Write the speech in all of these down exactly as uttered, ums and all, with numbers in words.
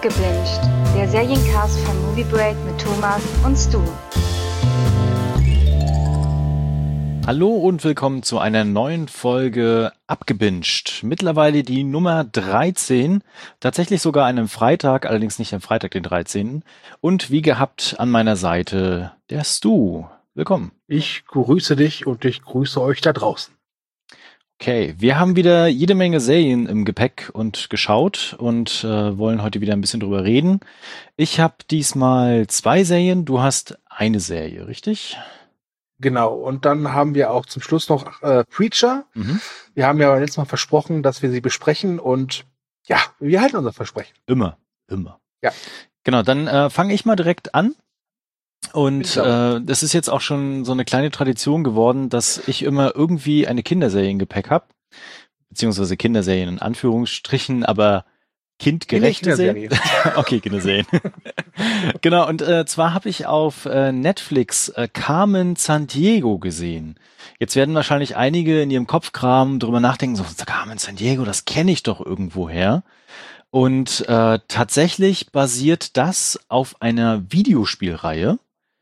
Abgebinged, der Seriencast von Movie Break mit Thomas und Stu. Hallo und willkommen zu einer neuen Folge Abgebinged. Mittlerweile die Nummer dreizehn, tatsächlich sogar an einem Freitag, allerdings nicht am Freitag, den dreizehnten Und wie gehabt an meiner Seite der Stu. Willkommen. Ich grüße dich und ich grüße euch da draußen. Okay, wir haben wieder jede Menge Serien im Gepäck und geschaut und äh, wollen heute wieder ein bisschen drüber reden. Ich habe diesmal zwei Serien, du hast eine Serie, richtig? Genau, und dann haben wir auch zum Schluss noch äh, Preacher. Mhm. Wir haben ja letztes Mal versprochen, dass wir sie besprechen und ja, wir halten unser Versprechen. Immer, immer. Ja. Genau, dann äh, fange ich mal direkt an. Und äh, das ist jetzt auch schon so eine kleine Tradition geworden, dass ich immer irgendwie eine Kinderserie im Gepäck habe. Beziehungsweise Kinderserien in Anführungsstrichen, aber kindgerechte Serien. Okay, Kinderserien. Genau, und äh, zwar habe ich auf äh, Netflix äh, Carmen Sandiego gesehen. Jetzt werden wahrscheinlich einige in ihrem Kopfkram drüber nachdenken, so Carmen Sandiego, das kenne ich doch irgendwoher. Und äh, tatsächlich basiert das auf einer Videospielreihe.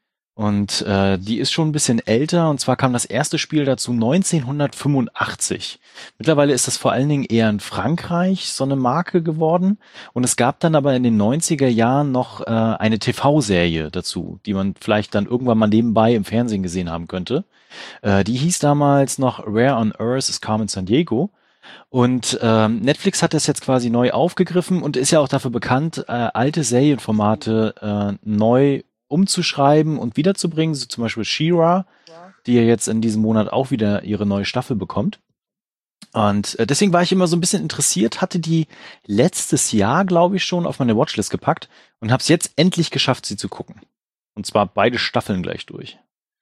Und äh, die ist schon ein bisschen älter, und zwar kam das erste Spiel dazu neunzehnhundertfünfundachtzig. Mittlerweile ist das vor allen Dingen eher in Frankreich so eine Marke geworden. Und es gab dann aber in den neunziger Jahren noch äh, eine T V-Serie dazu, die man vielleicht dann irgendwann mal nebenbei im Fernsehen gesehen haben könnte. Äh, die hieß damals noch Where on Earth is Carmen Sandiego. Und ähm, Netflix hat das jetzt quasi neu aufgegriffen und ist ja auch dafür bekannt, äh, alte Serienformate äh, neu umzuschreiben und wiederzubringen, so zum Beispiel She-Ra, die ja jetzt in diesem Monat auch wieder ihre neue Staffel bekommt. Und äh, deswegen war ich immer so ein bisschen interessiert, hatte die letztes Jahr, glaube ich, schon auf meine Watchlist gepackt und habe es jetzt endlich geschafft, sie zu gucken. Und zwar beide Staffeln gleich durch.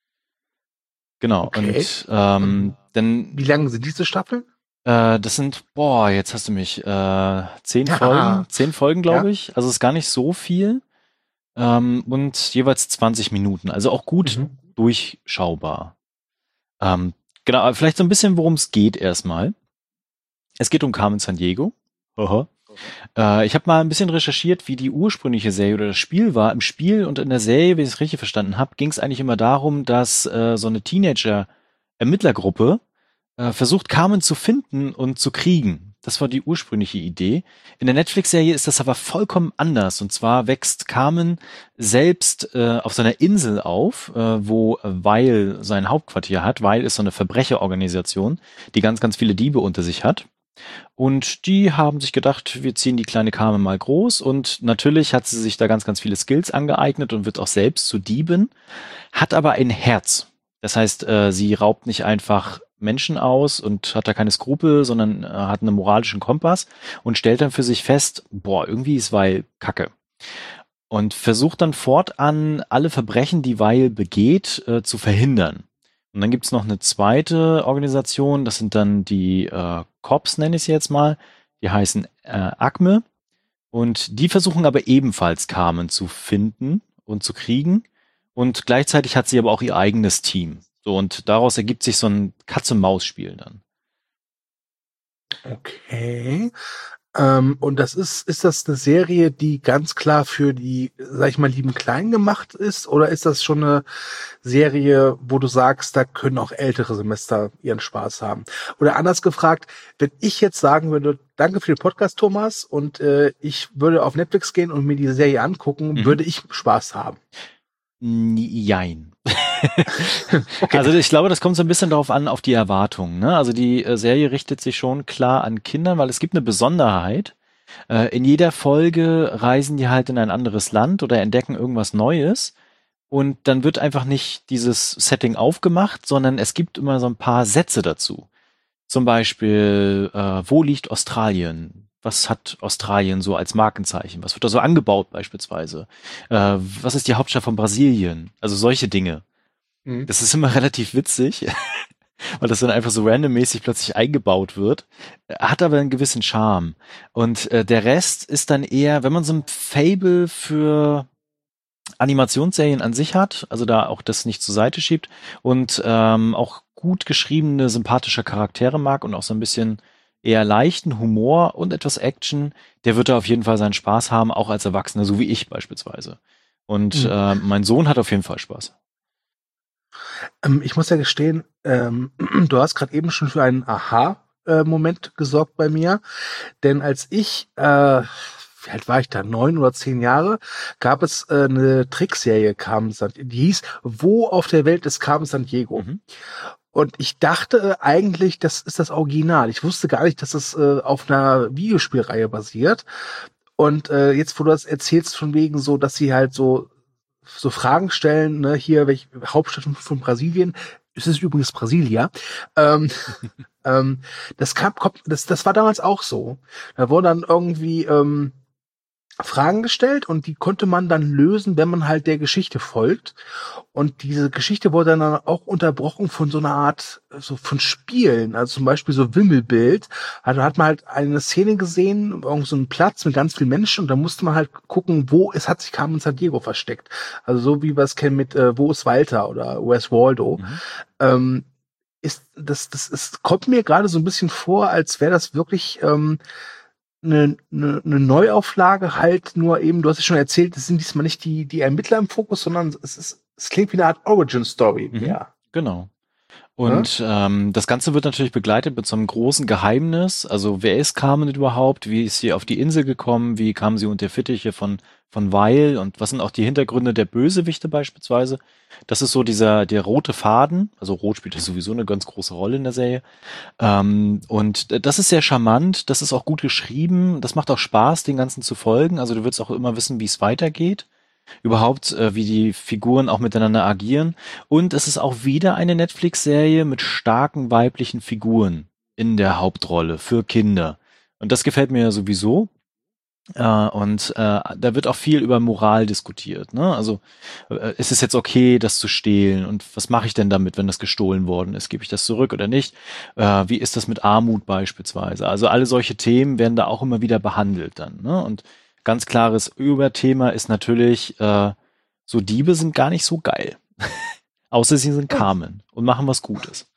Genau. Okay. Und ähm, dann. Wie lang sind diese Staffeln? Äh, das sind, boah, jetzt hast du mich, äh, zehn Folgen, zehn Folgen, glaube ja. ich. Also ist gar nicht so viel. Ähm, und jeweils zwanzig Minuten, also auch gut mhm. durchschaubar. Ähm, genau, aber vielleicht so ein bisschen, worum es geht erstmal. Es geht um Carmen Sandiego. Aha. Äh, ich habe mal ein bisschen recherchiert, wie die ursprüngliche Serie oder das Spiel war. Im Spiel und in der Serie, wenn ich es richtig verstanden habe, ging es eigentlich immer darum, dass äh, so eine Teenager-Ermittlergruppe äh, versucht, Carmen zu finden und zu kriegen. Das war die ursprüngliche Idee. In der Netflix-Serie ist das aber vollkommen anders. Und zwar wächst Carmen selbst äh, auf seiner Insel auf, äh, wo Weil sein Hauptquartier hat. Weil ist so eine Verbrecherorganisation, die ganz, ganz viele Diebe unter sich hat. Und die haben sich gedacht, wir ziehen die kleine Carmen mal groß. Und natürlich hat sie sich da ganz, ganz viele Skills angeeignet und wird auch selbst zu Diebin, hat aber ein Herz. Das heißt, äh, sie raubt nicht einfach Menschen aus und hat da keine Skrupel, sondern äh, hat einen moralischen Kompass und stellt dann für sich fest, boah, irgendwie ist Weil Kacke. Und versucht dann fortan, alle Verbrechen, die Weil begeht, äh, zu verhindern. Und dann gibt's noch eine zweite Organisation, das sind dann die äh, Cops, nenne ich sie jetzt mal, die heißen äh, A C M E. Und die versuchen aber ebenfalls Carmen zu finden und zu kriegen. Und gleichzeitig hat sie aber auch ihr eigenes Team. So, und daraus ergibt sich so ein Katz-und-Maus-Spiel dann. Okay. Ähm, und das ist, ist das eine Serie, die ganz klar für die, sag ich mal, lieben Kleinen gemacht ist? Oder ist das schon eine Serie, wo du sagst, da können auch ältere Semester ihren Spaß haben? Oder anders gefragt, wenn ich jetzt sagen würde, danke für den Podcast, Thomas, und äh, ich würde auf Netflix gehen und mir die Serie angucken, mhm. würde ich Spaß haben? Jein. Okay. Also ich glaube, das kommt so ein bisschen darauf an, auf die Erwartungen. Ne? Also die äh, Serie richtet sich schon klar an Kindern, weil es gibt eine Besonderheit. Äh, in jeder Folge reisen die halt in ein anderes Land oder entdecken irgendwas Neues. Und dann wird einfach nicht dieses Setting aufgemacht, sondern es gibt immer so ein paar Sätze dazu. Zum Beispiel, äh, wo liegt Australien? Was hat Australien so als Markenzeichen? Was wird da so angebaut beispielsweise? Äh, was ist die Hauptstadt von Brasilien? Also solche Dinge. Mhm. Das ist immer relativ witzig, weil das dann einfach so randommäßig plötzlich eingebaut wird. Hat aber einen gewissen Charme. Und äh, der Rest ist dann eher, wenn man so ein Fable für Animationsserien an sich hat, also da auch das nicht zur Seite schiebt und ähm, auch gut geschriebene, sympathische Charaktere mag und auch so ein bisschen eher leichten Humor und etwas Action, der wird da auf jeden Fall seinen Spaß haben, auch als Erwachsener, so wie ich beispielsweise. Und mhm. äh, mein Sohn hat auf jeden Fall Spaß. Ähm, ich muss ja gestehen, ähm, du hast gerade eben schon für einen Aha-Moment gesorgt bei mir, denn als ich, äh, wie alt war ich da, neun oder zehn Jahre, gab es äh, eine Trickserie, Carmen San, die hieß Wo auf der Welt ist Carmen Sandiego? Mhm. Und ich dachte äh, eigentlich, das ist das Original. Ich wusste gar nicht, dass es äh, auf einer Videospielreihe basiert. Und äh, jetzt, wo du das erzählst, von wegen so, dass sie halt so so Fragen stellen, ne, hier, welche Hauptstadt von Brasilien, es ist übrigens Brasilia, ähm, ähm, das kam, das, das war damals auch so. Da wurden dann irgendwie ähm, Fragen gestellt und die konnte man dann lösen, wenn man halt der Geschichte folgt. Und diese Geschichte wurde dann auch unterbrochen von so einer Art, so von Spielen, also zum Beispiel so Wimmelbild. Also hat man halt eine Szene gesehen, irgend so einen Platz mit ganz vielen Menschen und da musste man halt gucken, wo es hat sich Carmen Sandiego versteckt. Also so wie wir es kennen mit äh, Wo ist Walter oder Where's Waldo. Mhm. Ähm, ist das, das ist, kommt mir gerade so ein bisschen vor, als wäre das wirklich ähm, Eine, eine, eine Neuauflage, halt nur eben, du hast es schon erzählt, es sind diesmal nicht die, die Ermittler im Fokus, sondern es ist, es klingt wie eine Art Origin-Story. Mhm, ja. Genau. Und ja? ähm, das Ganze wird natürlich begleitet mit so einem großen Geheimnis. Also wer ist Carmen überhaupt? Wie ist sie auf die Insel gekommen? Wie kam sie unter Fittiche von von Weil? Und was sind auch die Hintergründe der Bösewichte beispielsweise? Das ist so dieser der rote Faden. Also Rot spielt ja sowieso eine ganz große Rolle in der Serie. Ähm, und das ist sehr charmant. Das ist auch gut geschrieben. Das macht auch Spaß, den Ganzen zu folgen. Also du willst auch immer wissen, wie es weitergeht. Überhaupt, äh, wie die Figuren auch miteinander agieren. Und es ist auch wieder eine Netflix-Serie mit starken weiblichen Figuren in der Hauptrolle für Kinder. Und das gefällt mir ja sowieso. Äh, und äh, da wird auch viel über Moral diskutiert. Ne? Also äh, ist es jetzt okay, das zu stehlen? Und was mache ich denn damit, wenn das gestohlen worden ist? Gebe ich das zurück oder nicht? Äh, wie ist das mit Armut beispielsweise? Also alle solche Themen werden da auch immer wieder behandelt dann. Ne? Und ganz klares Überthema ist natürlich, äh, so Diebe sind gar nicht so geil. Außer sie sind Carmen und machen was Gutes.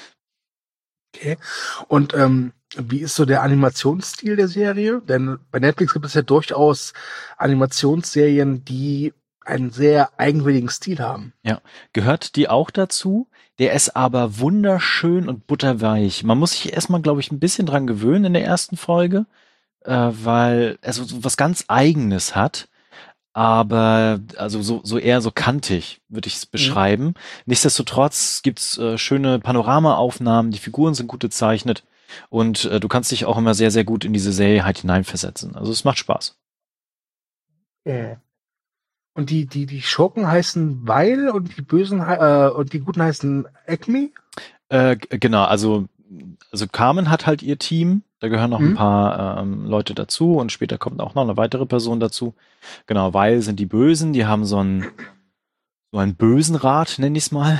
Okay. Und ähm, wie ist so der Animationsstil der Serie? Denn bei Netflix gibt es ja durchaus Animationsserien, die einen sehr eigenwilligen Stil haben. Ja, gehört die auch dazu? Der ist aber wunderschön und butterweich. Man muss sich erstmal, glaube ich, ein bisschen dran gewöhnen in der ersten Folge, äh, weil er so was ganz Eigenes hat. Aber also so, so eher so kantig, würde ich es beschreiben. Mhm. Nichtsdestotrotz gibt's äh, schöne Panoramaaufnahmen, die Figuren sind gut gezeichnet und äh, du kannst dich auch immer sehr, sehr gut in diese Serie halt hineinversetzen. Also es macht Spaß. Yeah. Und die, die, die Schurken heißen Weil und die Bösen äh, und die Guten heißen Acme? Äh, genau, also, also Carmen hat halt ihr Team. Da gehören noch mhm. ein paar ähm, Leute dazu und später kommt auch noch eine weitere Person dazu. Genau, Weil sind die Bösen, die haben so einen so einen Bösenrat, nenn ich's mal,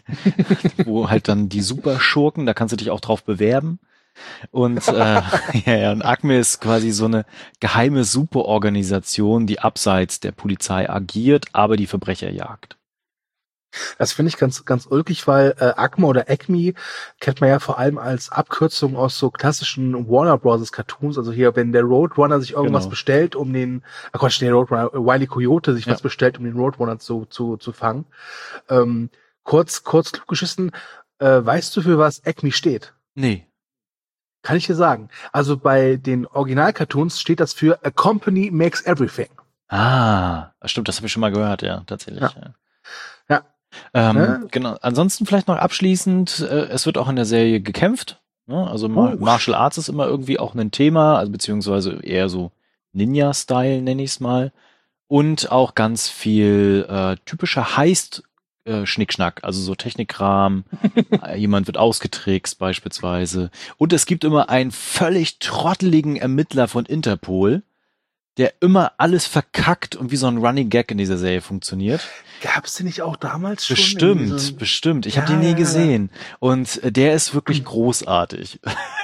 wo halt dann die Superschurken, da kannst du dich auch drauf bewerben. Und äh, ja, ja, und Acme ist quasi so eine geheime Superorganisation, die abseits der Polizei agiert, aber die Verbrecher jagt. Das finde ich ganz, ganz ulkig, weil äh, Acme oder Acme kennt man ja vor allem als Abkürzung aus so klassischen Warner Bros. Cartoons. Also hier, wenn der Roadrunner sich irgendwas genau. bestellt, um den, ach Quatsch, der Roadrunner, Wile E. Coyote sich ja. was bestellt, um den Roadrunner zu, zu, zu fangen. Ähm, kurz, kurz geschissen, äh, weißt du, für was Acme steht? Nee. Kann ich dir sagen. Also bei den Original-Cartoons steht das für A Company Makes Everything. Ah, stimmt, das habe ich schon mal gehört, ja, tatsächlich. Ja. ja. ja. Ähm, ja. Genau. Ansonsten vielleicht noch abschließend, äh, es wird auch in der Serie gekämpft. Ne? Also oh. Martial Arts ist immer irgendwie auch ein Thema, also beziehungsweise eher so Ninja-Style, nenne ich es mal. Und auch ganz viel äh, typischer Heist äh, Schnickschnack, also so Technikkram. Jemand wird ausgetrickst beispielsweise. Und es gibt immer einen völlig trotteligen Ermittler von Interpol, der immer alles verkackt und wie so ein Running Gag in dieser Serie funktioniert. Gab's den nicht auch damals schon? Bestimmt, so bestimmt. Ich ja, habe den nie ja, gesehen. Ja. Und der ist wirklich großartig.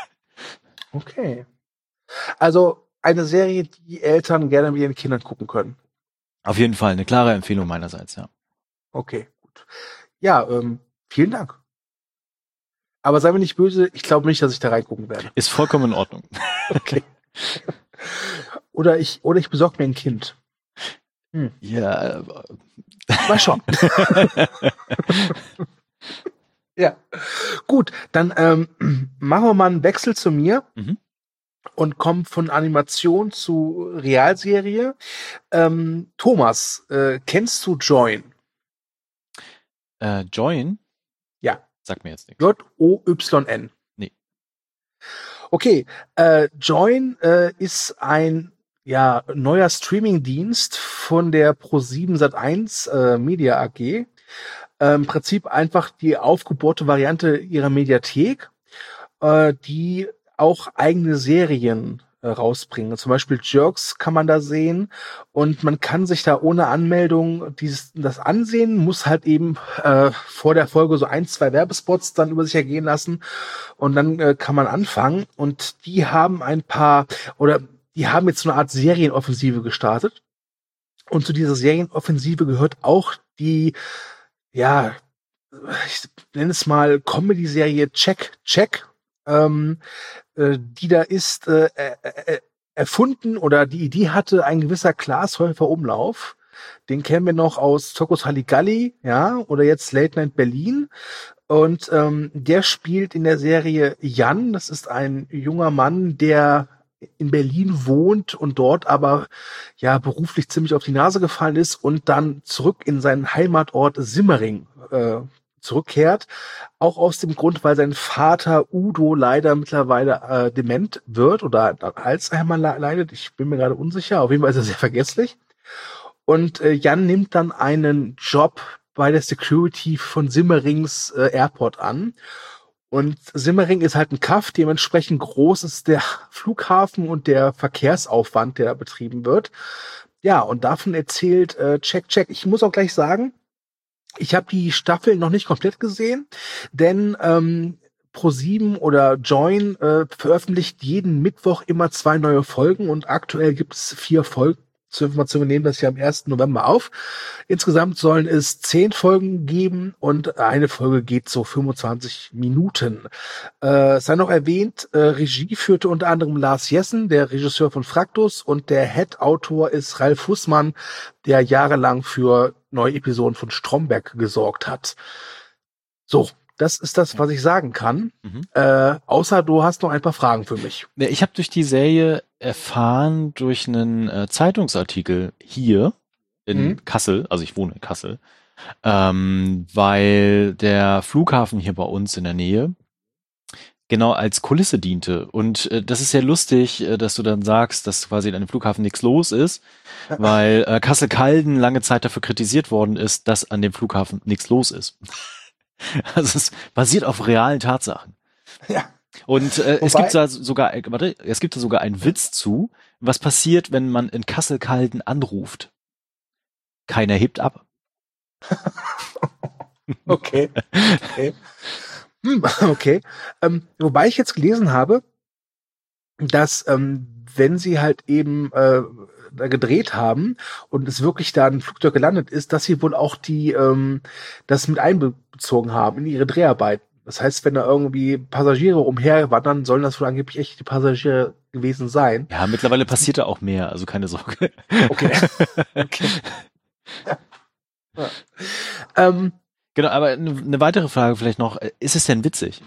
Okay. Also eine Serie, die Eltern gerne mit ihren Kindern gucken können. Auf jeden Fall, eine klare Empfehlung meinerseits, ja. Okay, gut. Ja, ähm, vielen Dank. Aber sei mir nicht böse, ich glaube nicht, dass ich da reingucken werde. Ist vollkommen in Ordnung. Okay. Oder ich, oder ich besorge mir ein Kind. Hm. Ja. Mal schauen. Ja. Gut, dann ähm, machen wir mal einen Wechsel zu mir mhm. und kommen von Animation zu Realserie. Ähm, Thomas, äh, kennst du Join? Äh, Join? Ja. Sag mir jetzt nichts. J O Y N. Nee. Okay, äh, Join äh, ist ein ja neuer Streamingdienst von der ProSieben Sat eins äh, Media A G. Äh, Im Prinzip einfach die aufgebohrte Variante ihrer Mediathek, äh, die auch eigene Serien äh, rausbringen. Zum Beispiel Jerks kann man da sehen und man kann sich da ohne Anmeldung dieses das ansehen, muss halt eben äh, vor der Folge so ein, zwei Werbespots dann über sich ergehen lassen und dann äh, kann man anfangen und die haben ein paar oder die haben jetzt so eine Art Serienoffensive gestartet und zu dieser Serienoffensive gehört auch die ja, ich nenne es mal Comedy-Serie Check, Check, ähm, äh, die da ist äh, äh, erfunden oder die Idee hatte ein gewisser Klaas Häufer Umlauf. Den kennen wir noch aus Zirkus Halligalli, ja, oder jetzt Late Night Berlin. Und ähm, der spielt in der Serie Jan. Das ist ein junger Mann, der in Berlin wohnt und dort aber ja beruflich ziemlich auf die Nase gefallen ist und dann zurück in seinen Heimatort Simmering äh, zurückkehrt. Auch aus dem Grund, weil sein Vater Udo leider mittlerweile äh, dement wird oder an Alzheimer leidet. Ich bin mir gerade unsicher. Auf jeden Fall ist er sehr vergesslich. Und äh, Jan nimmt dann einen Job bei der Security von Simmerings äh, Airport an. Und Simmering ist halt ein Kaff, dementsprechend groß ist der Flughafen und der Verkehrsaufwand, der da betrieben wird. Ja, und davon erzählt äh, Check, Check. Ich muss auch gleich sagen, ich habe die Staffel noch nicht komplett gesehen, denn ähm, ProSieben oder Join äh, veröffentlicht jeden Mittwoch immer zwei neue Folgen und aktuell gibt es vier Folgen. Zur Information, wir nehmen das ja am ersten November auf. Insgesamt sollen es zehn Folgen geben und eine Folge geht so fünfundzwanzig Minuten. Äh, sei noch erwähnt, äh, Regie führte unter anderem Lars Jessen, der Regisseur von Fraktus, und der Head-Autor ist Ralf Fußmann, der jahrelang für neue Episoden von Stromberg gesorgt hat. So, das ist das, was ich sagen kann. Mhm. Äh, außer du hast noch ein paar Fragen für mich. Ich habe durch die Serie erfahren, durch einen äh, Zeitungsartikel hier in mhm. Kassel, also ich wohne in Kassel, ähm, weil der Flughafen hier bei uns in der Nähe genau als Kulisse diente. Und äh, das ist sehr lustig, äh, dass du dann sagst, dass quasi an dem Flughafen nichts los ist, weil äh, Kassel-Calden lange Zeit dafür kritisiert worden ist, dass an dem Flughafen nichts los ist. Also es basiert auf realen Tatsachen. Ja. Und äh, es gibt da sogar, warte, es gibt da sogar einen Witz zu, was passiert, wenn man in Kassel-Calden anruft. Keiner hebt ab. Okay. Okay. Hm, okay. Ähm, wobei ich jetzt gelesen habe, dass ähm, wenn sie halt eben äh, da gedreht haben und es wirklich da ein Flugzeug gelandet ist, dass sie wohl auch die ähm, das mit einbezogen haben in ihre Dreharbeiten. Das heißt, wenn da irgendwie Passagiere umherwandern, sollen das wohl angeblich echt die Passagiere gewesen sein. Ja, mittlerweile passiert da auch mehr, also keine Sorge. Okay. Okay. Ja. Ja. Ähm, genau, aber eine weitere Frage vielleicht noch. Ist es denn witzig?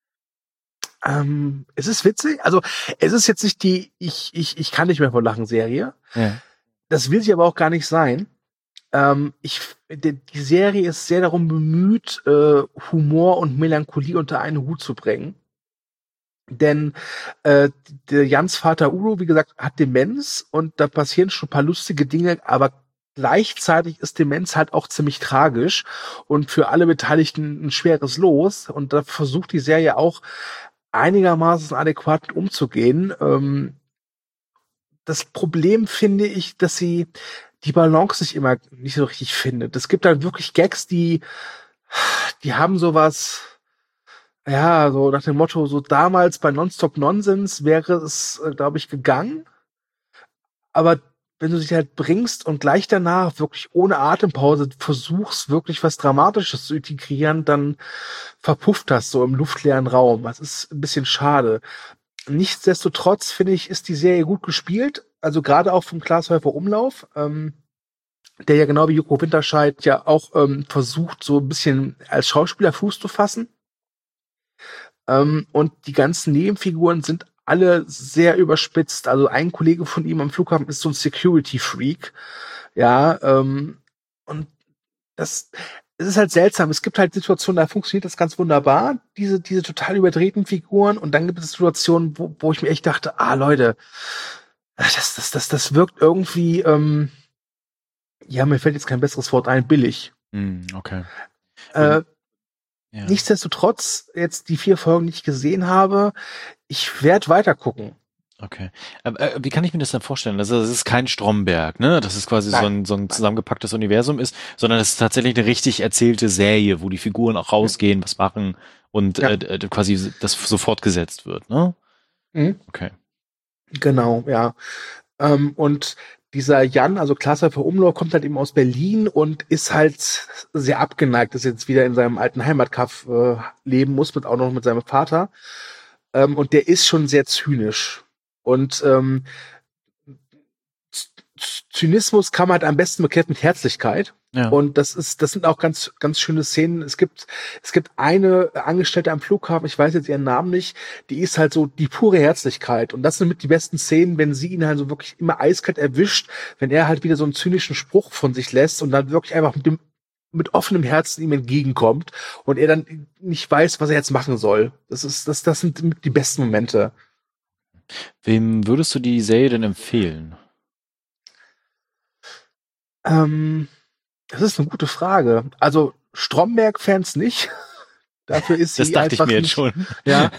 Ähm, es ist witzig. Also es ist jetzt nicht die ich ich ich kann nicht mehr vor Lachen Serie. Ja. Das will sie aber auch gar nicht sein. Ähm, ich die, die Serie ist sehr darum bemüht, äh, Humor und Melancholie unter einen Hut zu bringen. Denn äh, der Jans Vater Udo, wie gesagt, hat Demenz und da passieren schon ein paar lustige Dinge, aber gleichzeitig ist Demenz halt auch ziemlich tragisch und für alle Beteiligten ein schweres Los. Und da versucht die Serie auch einigermaßen adäquat umzugehen. Ähm, das Problem finde ich, dass sie die Balance nicht immer nicht so richtig findet. Es gibt dann wirklich Gags, die die haben sowas, ja, so nach dem Motto, so damals bei Nonstop Nonsense wäre es, äh, glaube ich, gegangen. Aber wenn du dich halt bringst und gleich danach wirklich ohne Atempause versuchst, wirklich was Dramatisches zu integrieren, dann verpufft das so im luftleeren Raum. Das ist ein bisschen schade. Nichtsdestotrotz, finde ich, ist die Serie gut gespielt. Also gerade auch vom Glashäufer Umlauf, ähm, der ja genau wie Joko Winterscheid ja auch ähm, versucht, so ein bisschen als Schauspieler Fuß zu fassen. Ähm, und die ganzen Nebenfiguren sind alle sehr überspitzt. Also ein Kollege von ihm am Flughafen ist so ein Security-Freak. Ja, ähm, und das, es ist halt seltsam. Es gibt halt Situationen, da funktioniert das ganz wunderbar, diese, diese total überdrehten Figuren. Und dann gibt es Situationen, wo, wo ich mir echt dachte, ah, Leute, das, das, das, das wirkt irgendwie, ähm, ja, mir fällt jetzt kein besseres Wort ein, billig. Mm, okay. Äh, ja. Nichtsdestotrotz, jetzt die vier Folgen, die ich gesehen habe, ich werde weiter gucken. Okay. Aber, äh, wie kann ich mir das dann vorstellen? Also, das ist kein Stromberg, ne? Das ist quasi Nein. so ein, so ein zusammengepacktes Universum ist, sondern es ist tatsächlich eine richtig erzählte Serie, wo die Figuren auch rausgehen, ja. was machen und ja. äh, quasi das so fortgesetzt wird, ne? Mhm. Okay. Genau, ja. Ähm, und dieser Jan, also Glashäufer Umlauf, kommt halt eben aus Berlin und ist halt sehr abgeneigt, dass er jetzt wieder in seinem alten Heimatkaff äh, leben muss, mit auch noch mit seinem Vater. Ähm, und der ist schon sehr zynisch. Und ähm, Zynismus kann man halt am besten bekehrt mit Herzlichkeit. Ja. Und das ist, das sind auch ganz, ganz schöne Szenen. Es gibt, es gibt eine Angestellte am Flughafen, ich weiß jetzt ihren Namen nicht, die ist halt so die pure Herzlichkeit. Und das sind mit die besten Szenen, wenn sie ihn halt so wirklich immer eiskalt erwischt, wenn er halt wieder so einen zynischen Spruch von sich lässt und dann wirklich einfach mit dem, mit offenem Herzen ihm entgegenkommt und er dann nicht weiß, was er jetzt machen soll. Das ist, das, das sind die besten Momente. Wem würdest du die Serie denn empfehlen? Ähm, Das ist eine gute Frage. Also Stromberg-Fans nicht. Dafür ist sie das dachte einfach ich mir nicht, jetzt schon. Ja.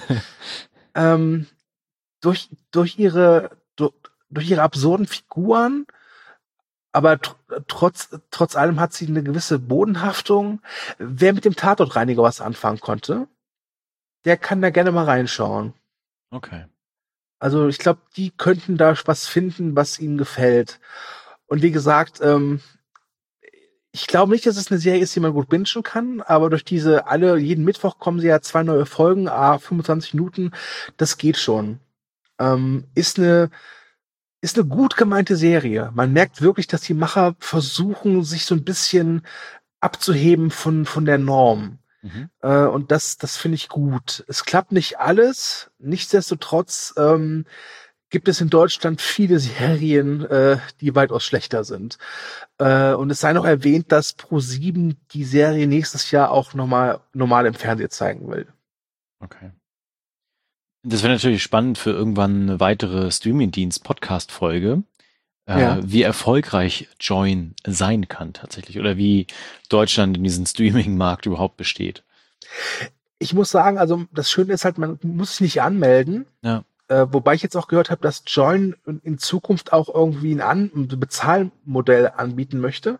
ähm, durch durch ihre durch, durch ihre absurden Figuren, aber tr- trotz trotz allem hat sie eine gewisse Bodenhaftung. Wer mit dem Tatortreiniger was anfangen konnte, der kann da gerne mal reinschauen. Okay. Also ich glaube, die könnten da was finden, was ihnen gefällt. Und wie gesagt, ähm, ich glaube nicht, dass es eine Serie ist, die man gut bingen kann, aber durch diese alle, jeden Mittwoch kommen sie ja zwei neue Folgen, ah, fünfundzwanzig Minuten, das geht schon. Ähm, ist eine, ist eine gut gemeinte Serie. Man merkt wirklich, dass die Macher versuchen, sich so ein bisschen abzuheben von, von der Norm. Mhm. Äh, und das, das finde ich gut. Es klappt nicht alles, nichtsdestotrotz, ähm, gibt es in Deutschland viele Serien, äh, die weitaus schlechter sind. Äh, und es sei noch erwähnt, dass ProSieben die Serie nächstes Jahr auch nochmal normal im Fernsehen zeigen will. Okay. Das wäre natürlich spannend für irgendwann eine weitere Streaming-Dienst-Podcast-Folge, äh, ja. wie erfolgreich Join sein kann tatsächlich oder wie Deutschland in diesem Streaming-Markt überhaupt besteht. Ich muss sagen, also das Schöne ist halt, man muss sich nicht anmelden. Ja. Äh, wobei ich jetzt auch gehört habe, dass Join in Zukunft auch irgendwie ein, An- ein Bezahlmodell anbieten möchte.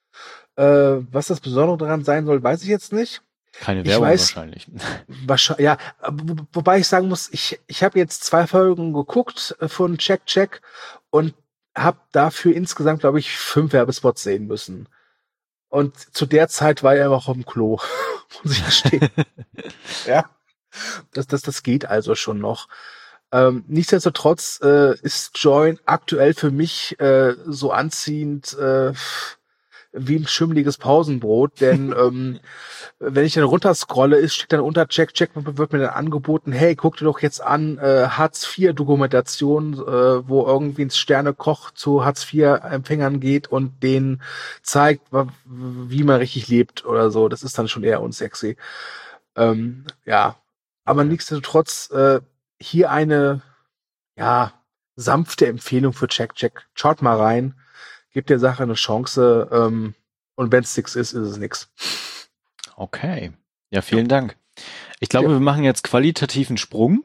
Äh, was das Besondere daran sein soll, weiß ich jetzt nicht. Keine Werbung ich weiß, wahrscheinlich. wahrscheinlich. Ja, wo, wobei ich sagen muss, ich, ich habe jetzt zwei Folgen geguckt von Check Check und habe dafür insgesamt, glaube ich, fünf Werbespots sehen müssen. Und zu der Zeit war er einfach auf dem Klo, muss ich gestehen. Ja, das, das, das geht also schon noch. Ähm, nichtsdestotrotz äh, ist Join aktuell für mich äh, so anziehend äh, wie ein schimmeliges Pausenbrot, denn ähm, wenn ich dann runterscrolle, ist steht dann unter Check Check wird mir dann angeboten, hey, guck dir doch jetzt an äh, Hartz vier Dokumentation, äh, wo irgendwie ein Sternekoch zu Hartz vier Empfängern geht und denen zeigt, wie man richtig lebt oder so. Das ist dann schon eher unsexy. Ähm, ja, aber okay. Nichtsdestotrotz äh, hier eine, ja, sanfte Empfehlung für Check Check. Schaut mal rein, gebt der Sache eine Chance, ähm, und wenn es nix ist, ist es nix. Okay. Ja, vielen ja. Dank. Ich glaube, ja. wir machen jetzt qualitativen Sprung.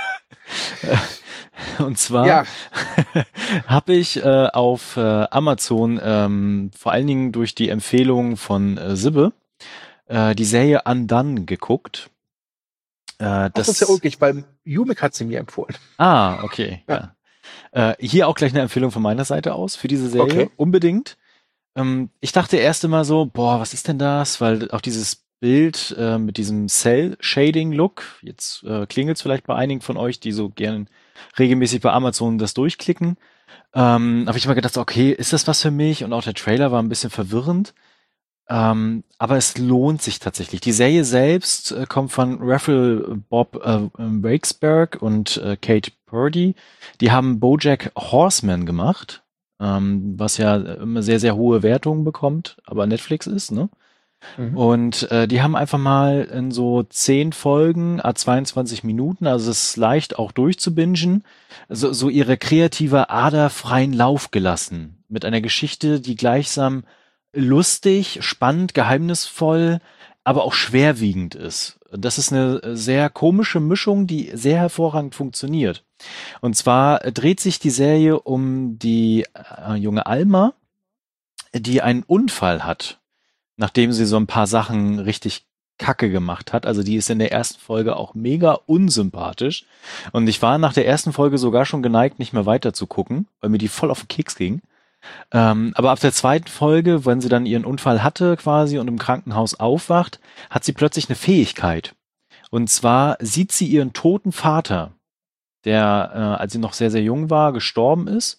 Und zwar ja. habe ich äh, auf äh, Amazon ähm, vor allen Dingen durch die Empfehlung von äh, Sibbe äh, die Serie Undone geguckt. Äh, das, das ist ja ulkig, weil Jumik hat sie mir empfohlen. Ah, okay. Ja. Äh, hier auch gleich eine Empfehlung von meiner Seite aus für diese Serie. Okay. Unbedingt. Ähm, ich dachte erst immer so, boah, was ist denn das? Weil auch dieses Bild äh, mit diesem Cell-Shading-Look, jetzt äh, klingelt es vielleicht bei einigen von euch, die so gern regelmäßig bei Amazon das durchklicken. Ähm, habe ich immer gedacht, okay, ist das was für mich? Und auch der Trailer war ein bisschen verwirrend. Ähm, aber es lohnt sich tatsächlich. Die Serie selbst äh, kommt von Raphael Bob äh, Wakersberg und äh, Kate Purdy. Die haben BoJack Horseman gemacht, ähm, was ja immer sehr, sehr hohe Wertungen bekommt, aber Netflix ist, ne? Mhm. Und äh, die haben einfach mal in so zehn Folgen, à zweiundzwanzig Minuten, also es ist leicht auch durchzubingen, so, so ihre kreative Ader freien Lauf gelassen. Mit einer Geschichte, die gleichsam lustig, spannend, geheimnisvoll, aber auch schwerwiegend ist. Das ist eine sehr komische Mischung, die sehr hervorragend funktioniert. Und zwar dreht sich die Serie um die äh, junge Alma, die einen Unfall hat, nachdem sie so ein paar Sachen richtig Kacke gemacht hat. Also die ist in der ersten Folge auch mega unsympathisch. Und ich war nach der ersten Folge sogar schon geneigt, nicht mehr weiter zu gucken, weil mir die voll auf den Keks ging. Ähm, aber ab der zweiten Folge, wenn sie dann ihren Unfall hatte quasi und im Krankenhaus aufwacht, hat sie plötzlich eine Fähigkeit. Und zwar sieht sie ihren toten Vater, der, äh, als sie noch sehr, sehr jung war, gestorben ist.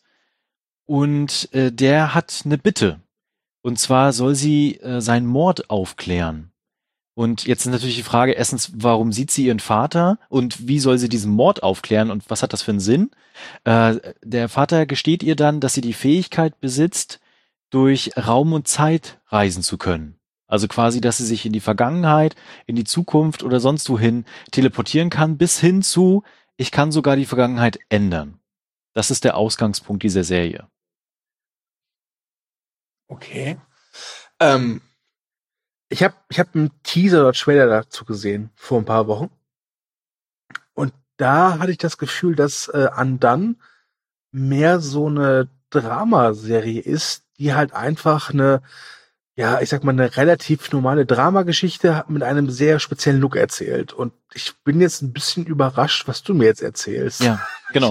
Und äh, der hat eine Bitte. Und zwar soll sie äh, seinen Mord aufklären. Und jetzt ist natürlich die Frage, erstens, warum sieht sie ihren Vater und wie soll sie diesen Mord aufklären und was hat das für einen Sinn? Äh, der Vater gesteht ihr dann, dass sie die Fähigkeit besitzt, durch Raum und Zeit reisen zu können. Also quasi, dass sie sich in die Vergangenheit, in die Zukunft oder sonst wohin teleportieren kann, bis hin zu, ich kann sogar die Vergangenheit ändern. Das ist der Ausgangspunkt dieser Serie. Okay. Ähm, ich habe ich hab einen Teaser oder Trailer dazu gesehen vor ein paar Wochen. Und da hatte ich das Gefühl, dass äh, Undone mehr so eine Dramaserie ist, die halt einfach eine, ja, ich sag mal, eine relativ normale Dramageschichte mit einem sehr speziellen Look erzählt. Und ich bin jetzt ein bisschen überrascht, was du mir jetzt erzählst. Ja, genau.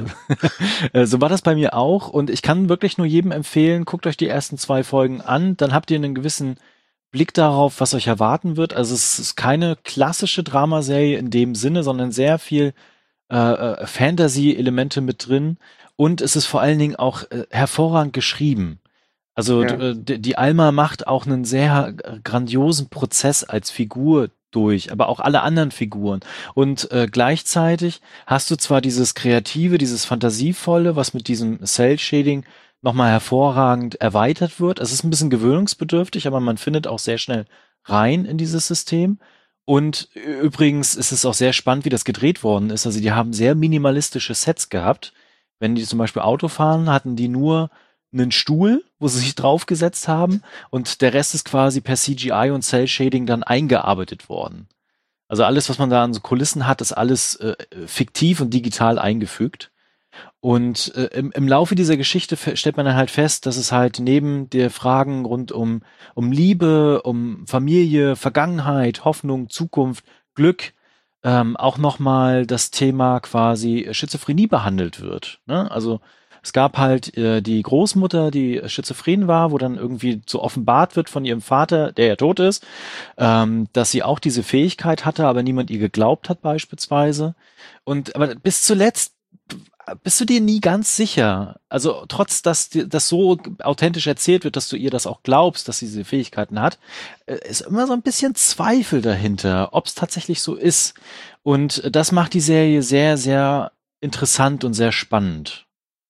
So war das bei mir auch. Und ich kann wirklich nur jedem empfehlen, guckt euch die ersten zwei Folgen an, dann habt ihr einen gewissen Blick darauf, was euch erwarten wird. Also es ist keine klassische Dramaserie in dem Sinne, sondern sehr viel äh, Fantasy-Elemente mit drin. Und es ist vor allen Dingen auch äh, hervorragend geschrieben. Also ja. d- die Alma macht auch einen sehr grandiosen Prozess als Figur durch, aber auch alle anderen Figuren. Und äh, gleichzeitig hast du zwar dieses Kreative, dieses Fantasievolle, was mit diesem Cell-Shading nochmal hervorragend erweitert wird. Es ist ein bisschen gewöhnungsbedürftig, aber man findet auch sehr schnell rein in dieses System. Und übrigens ist es auch sehr spannend, wie das gedreht worden ist. Also die haben sehr minimalistische Sets gehabt. Wenn die zum Beispiel Auto fahren, hatten die nur einen Stuhl, wo sie sich draufgesetzt haben und der Rest ist quasi per C G I und Cell-Shading dann eingearbeitet worden. Also alles, was man da an so Kulissen hat, ist alles äh, fiktiv und digital eingefügt. Und äh, im, im Laufe dieser Geschichte stellt man dann halt fest, dass es halt neben der Fragen rund um, um Liebe, um Familie, Vergangenheit, Hoffnung, Zukunft, Glück, ähm, auch nochmal das Thema quasi Schizophrenie behandelt wird. Ne? Also es gab halt äh, die Großmutter, die schizophren war, wo dann irgendwie so offenbart wird von ihrem Vater, der ja tot ist, ähm, dass sie auch diese Fähigkeit hatte, aber niemand ihr geglaubt hat beispielsweise. Und aber bis zuletzt bist du dir nie ganz sicher. Also trotz, dass das so authentisch erzählt wird, dass du ihr das auch glaubst, dass sie diese Fähigkeiten hat, ist immer so ein bisschen Zweifel dahinter, ob es tatsächlich so ist. Und das macht die Serie sehr, sehr interessant und sehr spannend.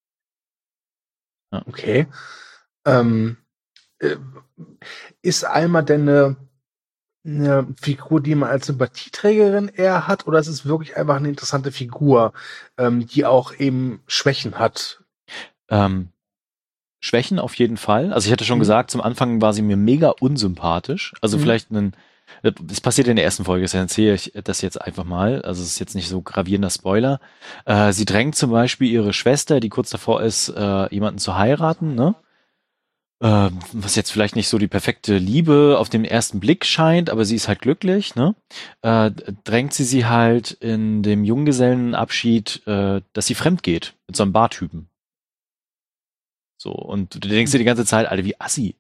Ja. Okay. Ähm, äh, ist Alma denn eine eine Figur, die man als Sympathieträgerin eher hat, oder ist es wirklich einfach eine interessante Figur, ähm, die auch eben Schwächen hat? Ähm, Schwächen auf jeden Fall. Also ich hatte schon mhm. gesagt, zum Anfang war sie mir mega unsympathisch. Also mhm. vielleicht ein, das passiert in der ersten Folge, deswegen erzähle ich das jetzt einfach mal. Also es ist jetzt nicht so gravierender Spoiler. Äh, sie drängt zum Beispiel ihre Schwester, die kurz davor ist, äh, jemanden zu heiraten, ne? äh, was jetzt vielleicht nicht so die perfekte Liebe auf den ersten Blick scheint, aber sie ist halt glücklich, ne? Äh, drängt sie sie halt in dem Junggesellenabschied, äh, dass sie fremd geht mit so einem Bartypen. So, und du denkst dir die ganze Zeit, Alter, wie assi.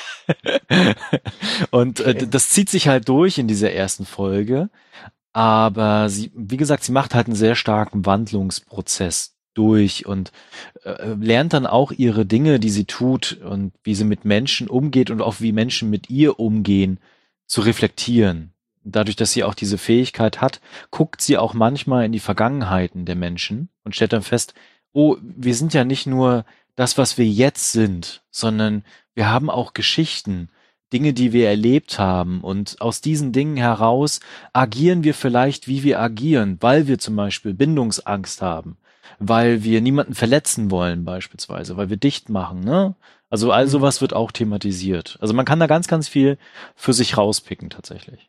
Und äh, Okay. das zieht sich halt durch in dieser ersten Folge. Aber sie, wie gesagt, sie macht halt einen sehr starken Wandlungsprozess durch und äh, lernt dann auch ihre Dinge, die sie tut und wie sie mit Menschen umgeht und auch wie Menschen mit ihr umgehen, zu reflektieren. Dadurch, dass sie auch diese Fähigkeit hat, guckt sie auch manchmal in die Vergangenheiten der Menschen und stellt dann fest, oh, wir sind ja nicht nur das, was wir jetzt sind, sondern wir haben auch Geschichten, Dinge, die wir erlebt haben. Und aus diesen Dingen heraus agieren wir vielleicht, wie wir agieren, weil wir zum Beispiel Bindungsangst haben, weil wir niemanden verletzen wollen beispielsweise, weil wir dicht machen, ne? Also all sowas wird auch thematisiert. Also man kann da ganz, ganz viel für sich rauspicken tatsächlich.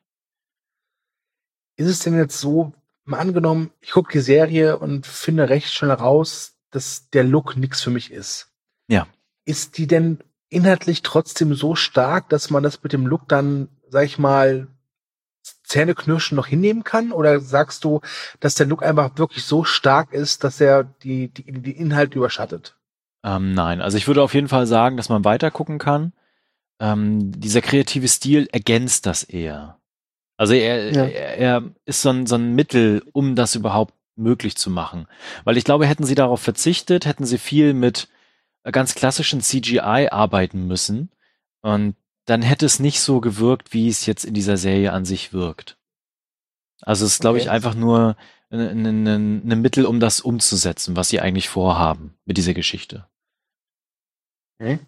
Ist es denn jetzt so, mal angenommen, ich gucke die Serie und finde recht schnell raus, dass der Look nix für mich ist. Ja. Ist die denn inhaltlich trotzdem so stark, dass man das mit dem Look dann, sag ich mal, Zähneknirschen noch hinnehmen kann? Oder sagst du, dass der Look einfach wirklich so stark ist, dass er die, die, die Inhalte überschattet? Ähm, nein, also ich würde auf jeden Fall sagen, dass man weiter gucken kann. Ähm, dieser kreative Stil ergänzt das eher. Also er, Ja. er, er ist so ein, so ein Mittel, um das überhaupt möglich zu machen. Weil ich glaube, hätten sie darauf verzichtet, hätten sie viel mit ganz klassischen C G I arbeiten müssen. Und dann hätte es nicht so gewirkt, wie es jetzt in dieser Serie an sich wirkt. Also es ist, glaube Okay. ich, einfach nur ein, ein, ein, ein Mittel, um das umzusetzen, was sie eigentlich vorhaben mit dieser Geschichte. Okay.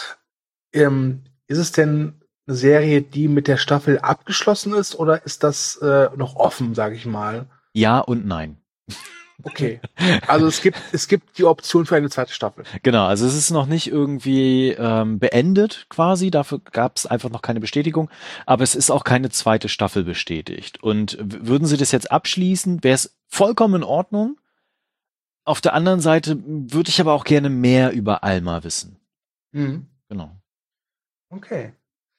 Ähm, ist es denn eine Serie, die mit der Staffel abgeschlossen ist, oder ist das äh, noch offen, sage ich mal? Ja und nein. Okay. Also es gibt es gibt die Option für eine zweite Staffel. Genau, also es ist noch nicht irgendwie ähm, beendet quasi, dafür gab es einfach noch keine Bestätigung, aber es ist auch keine zweite Staffel bestätigt. Und w- würden sie das jetzt abschließen, wäre es vollkommen in Ordnung. Auf der anderen Seite würde ich aber auch gerne mehr über Alma wissen. Mhm. Genau. Okay.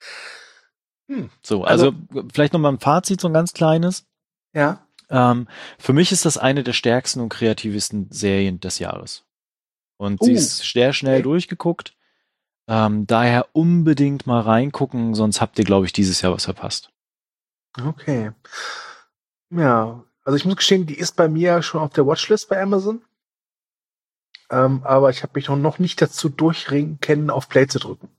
Hm. So, also, Also- vielleicht noch mal ein Fazit, so ein ganz kleines. Ja. Ähm, für mich ist das eine der stärksten und kreativsten Serien des Jahres. Und Uh, sie ist sehr schnell okay. durchgeguckt. Ähm, daher unbedingt mal reingucken, sonst habt ihr, glaube ich, dieses Jahr was verpasst. Okay. Ja, also ich muss gestehen, die ist bei mir schon auf der Watchlist bei Amazon. Ähm, aber ich habe mich noch nicht dazu durchringen können, auf Play zu drücken.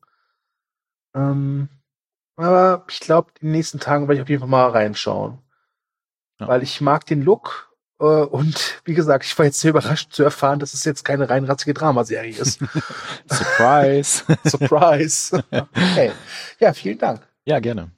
Ähm, aber ich glaube, in den nächsten Tagen werde ich auf jeden Fall mal reinschauen. Ja. Weil ich mag den Look. Äh, und wie gesagt, ich war jetzt sehr überrascht zu erfahren, dass es jetzt keine reinratzige Dramaserie ist. Surprise. Surprise. Okay. Ja, vielen Dank. Ja, gerne.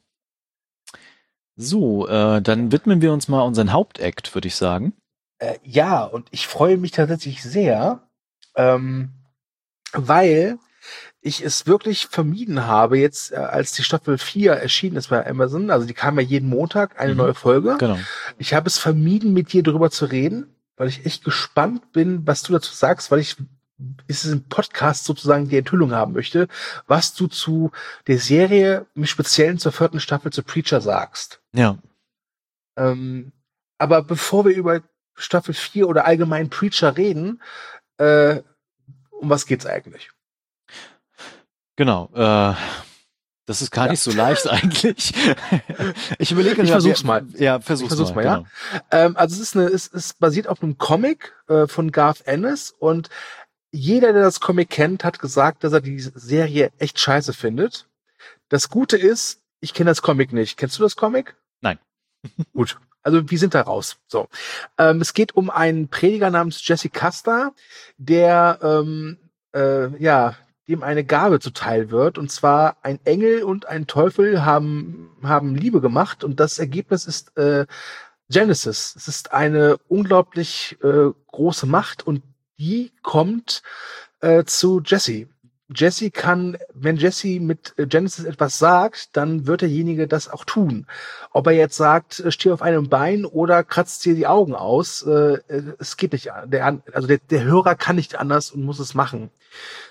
So, äh, dann widmen wir uns mal unseren Hauptakt, würde ich sagen. Äh, ja, und ich freue mich tatsächlich sehr, ähm, weil ich es wirklich vermieden habe, jetzt, äh, als die Staffel vier erschienen ist bei Amazon, also die kam ja jeden Montag eine Mhm. neue Folge. Genau. Ich habe es vermieden, mit dir drüber zu reden, weil ich echt gespannt bin, was du dazu sagst, weil ich ist es im Podcast sozusagen die Enthüllung haben möchte, was du zu der Serie, im Speziellen zur vierten Staffel zu Preacher sagst. Ja. Ähm, aber bevor wir über Staffel vier oder allgemein Preacher reden, äh, um was geht's eigentlich? Genau. Äh, das ist gar Ja. nicht so leicht eigentlich. Ich überlege Ich ja, versuch's wir- mal. Ja, versuch's, Ich versuch's mal, mal, genau. Ähm, also es ist eine, es ist basiert auf einem Comic äh, von Garth Ennis, und jeder, der das Comic kennt, hat gesagt, dass er die Serie echt scheiße findet. Das Gute ist, ich kenne das Comic nicht. Kennst du das Comic? Nein. Gut. Also wir sind da raus. So, ähm, es geht um einen Prediger namens Jesse Custer, der ähm, äh, ja dem eine Gabe zuteil wird, und zwar ein Engel und ein Teufel haben haben Liebe gemacht, und das Ergebnis ist äh, Genesis. Es ist eine unglaublich äh, große Macht, und die kommt äh, zu Jesse. Jesse kann, wenn Jesse mit äh, Genesis etwas sagt, dann wird derjenige das auch tun. Ob er jetzt sagt, äh, steh auf einem Bein oder kratzt dir die Augen aus, äh, äh, es geht nicht. an- Der, an- also der, der Hörer kann nicht anders und muss es machen.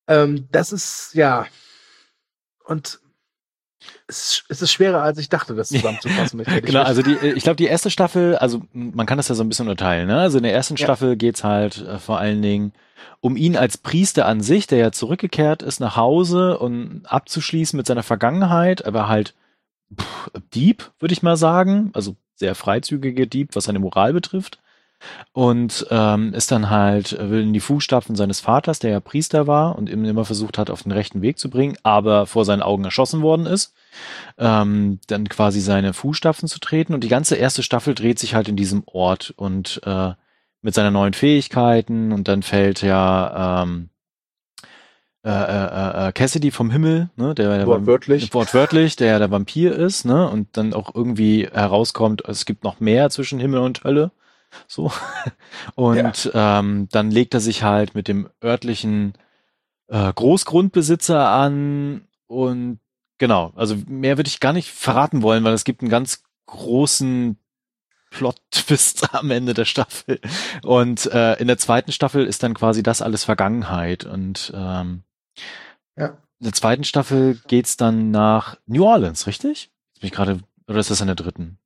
Ähm, das ist, ja, und es, es ist schwerer, als ich dachte, das zusammenzufassen. Genau, also die, ich glaube, die erste Staffel, also man kann das ja so ein bisschen unterteilen, ne? Also in der ersten ja. Staffel geht's halt äh, vor allen Dingen um ihn als Priester an sich, der ja zurückgekehrt ist nach Hause und abzuschließen mit seiner Vergangenheit, aber halt pff, Dieb, würde ich mal sagen, also sehr freizügiger Dieb, was seine Moral betrifft. Und ähm, ist dann halt, will in die Fußstapfen seines Vaters, der ja Priester war und ihm immer versucht hat, auf den rechten Weg zu bringen, aber vor seinen Augen erschossen worden ist, ähm, dann quasi seine Fußstapfen zu treten. Und die ganze erste Staffel dreht sich halt in diesem Ort und äh, mit seinen neuen Fähigkeiten und dann fällt ja ähm, äh, äh, äh, Cassidy vom Himmel, ne, der, der wortwörtlich. wortwörtlich, der ja der Vampir ist, ne, und dann auch irgendwie herauskommt, es gibt noch mehr zwischen Himmel und Hölle. So. Und ja. ähm, dann legt er sich halt mit dem örtlichen äh, Großgrundbesitzer an und genau, also mehr würde ich gar nicht verraten wollen, weil es gibt einen ganz großen Plot-Twist am Ende der Staffel. Und äh, in der zweiten Staffel ist dann quasi das alles Vergangenheit. Und ähm, ja. in der zweiten Staffel geht's dann nach New Orleans, richtig? Jetzt bin ich gerade, oder ist das in der dritten?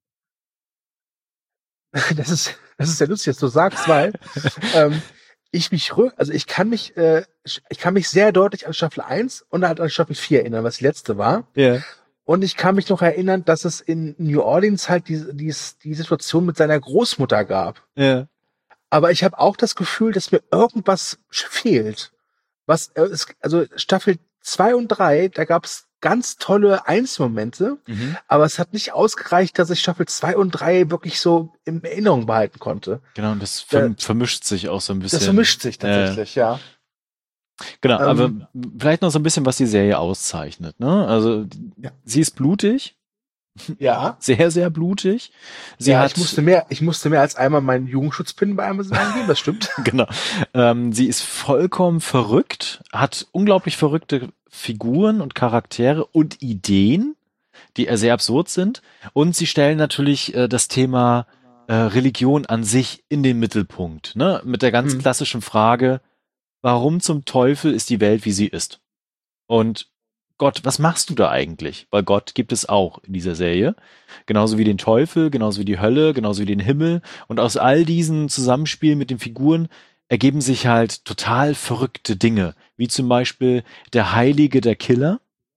Das ist, das ist ja lustig, dass du sagst, weil ähm, ich mich rück, also ich kann mich, äh, ich kann mich sehr deutlich an Staffel eins und halt an Staffel vier erinnern, was die letzte war. Ja. Yeah. Und ich kann mich noch erinnern, dass es in New Orleans halt die, die, die Situation mit seiner Großmutter gab. Ja. Yeah. Aber ich habe auch das Gefühl, dass mir irgendwas fehlt. Was, äh, ist, also Staffel zwei und drei, da gab es ganz tolle Einzelmomente, mhm. aber es hat nicht ausgereicht, dass ich Staffel zwei und drei wirklich so in Erinnerung behalten konnte. Genau, und das verm- da, vermischt sich auch so ein bisschen. Das vermischt sich tatsächlich, äh, ja. Genau, ähm, aber vielleicht noch so ein bisschen, was die Serie auszeichnet, ne? Also, ja. sie ist blutig. Ja. Sehr, sehr blutig. Sie ja, hat, ich musste mehr, ich musste mehr als einmal meinen Jugendschutzpin bei Amazon eingeben, das stimmt. Genau. Ähm, sie ist vollkommen verrückt, hat unglaublich verrückte Figuren und Charaktere und Ideen, die sehr absurd sind. Und sie stellen natürlich äh, das Thema äh, Religion an sich in den Mittelpunkt, ne? Mit der ganz hm. klassischen Frage, warum zum Teufel ist die Welt, wie sie ist? Und Gott, was machst du da eigentlich? Weil Gott gibt es auch in dieser Serie. Genauso wie den Teufel, genauso wie die Hölle, genauso wie den Himmel. Und aus all diesen Zusammenspielen mit den Figuren ergeben sich halt total verrückte Dinge. Wie zum Beispiel der Heilige der Killer,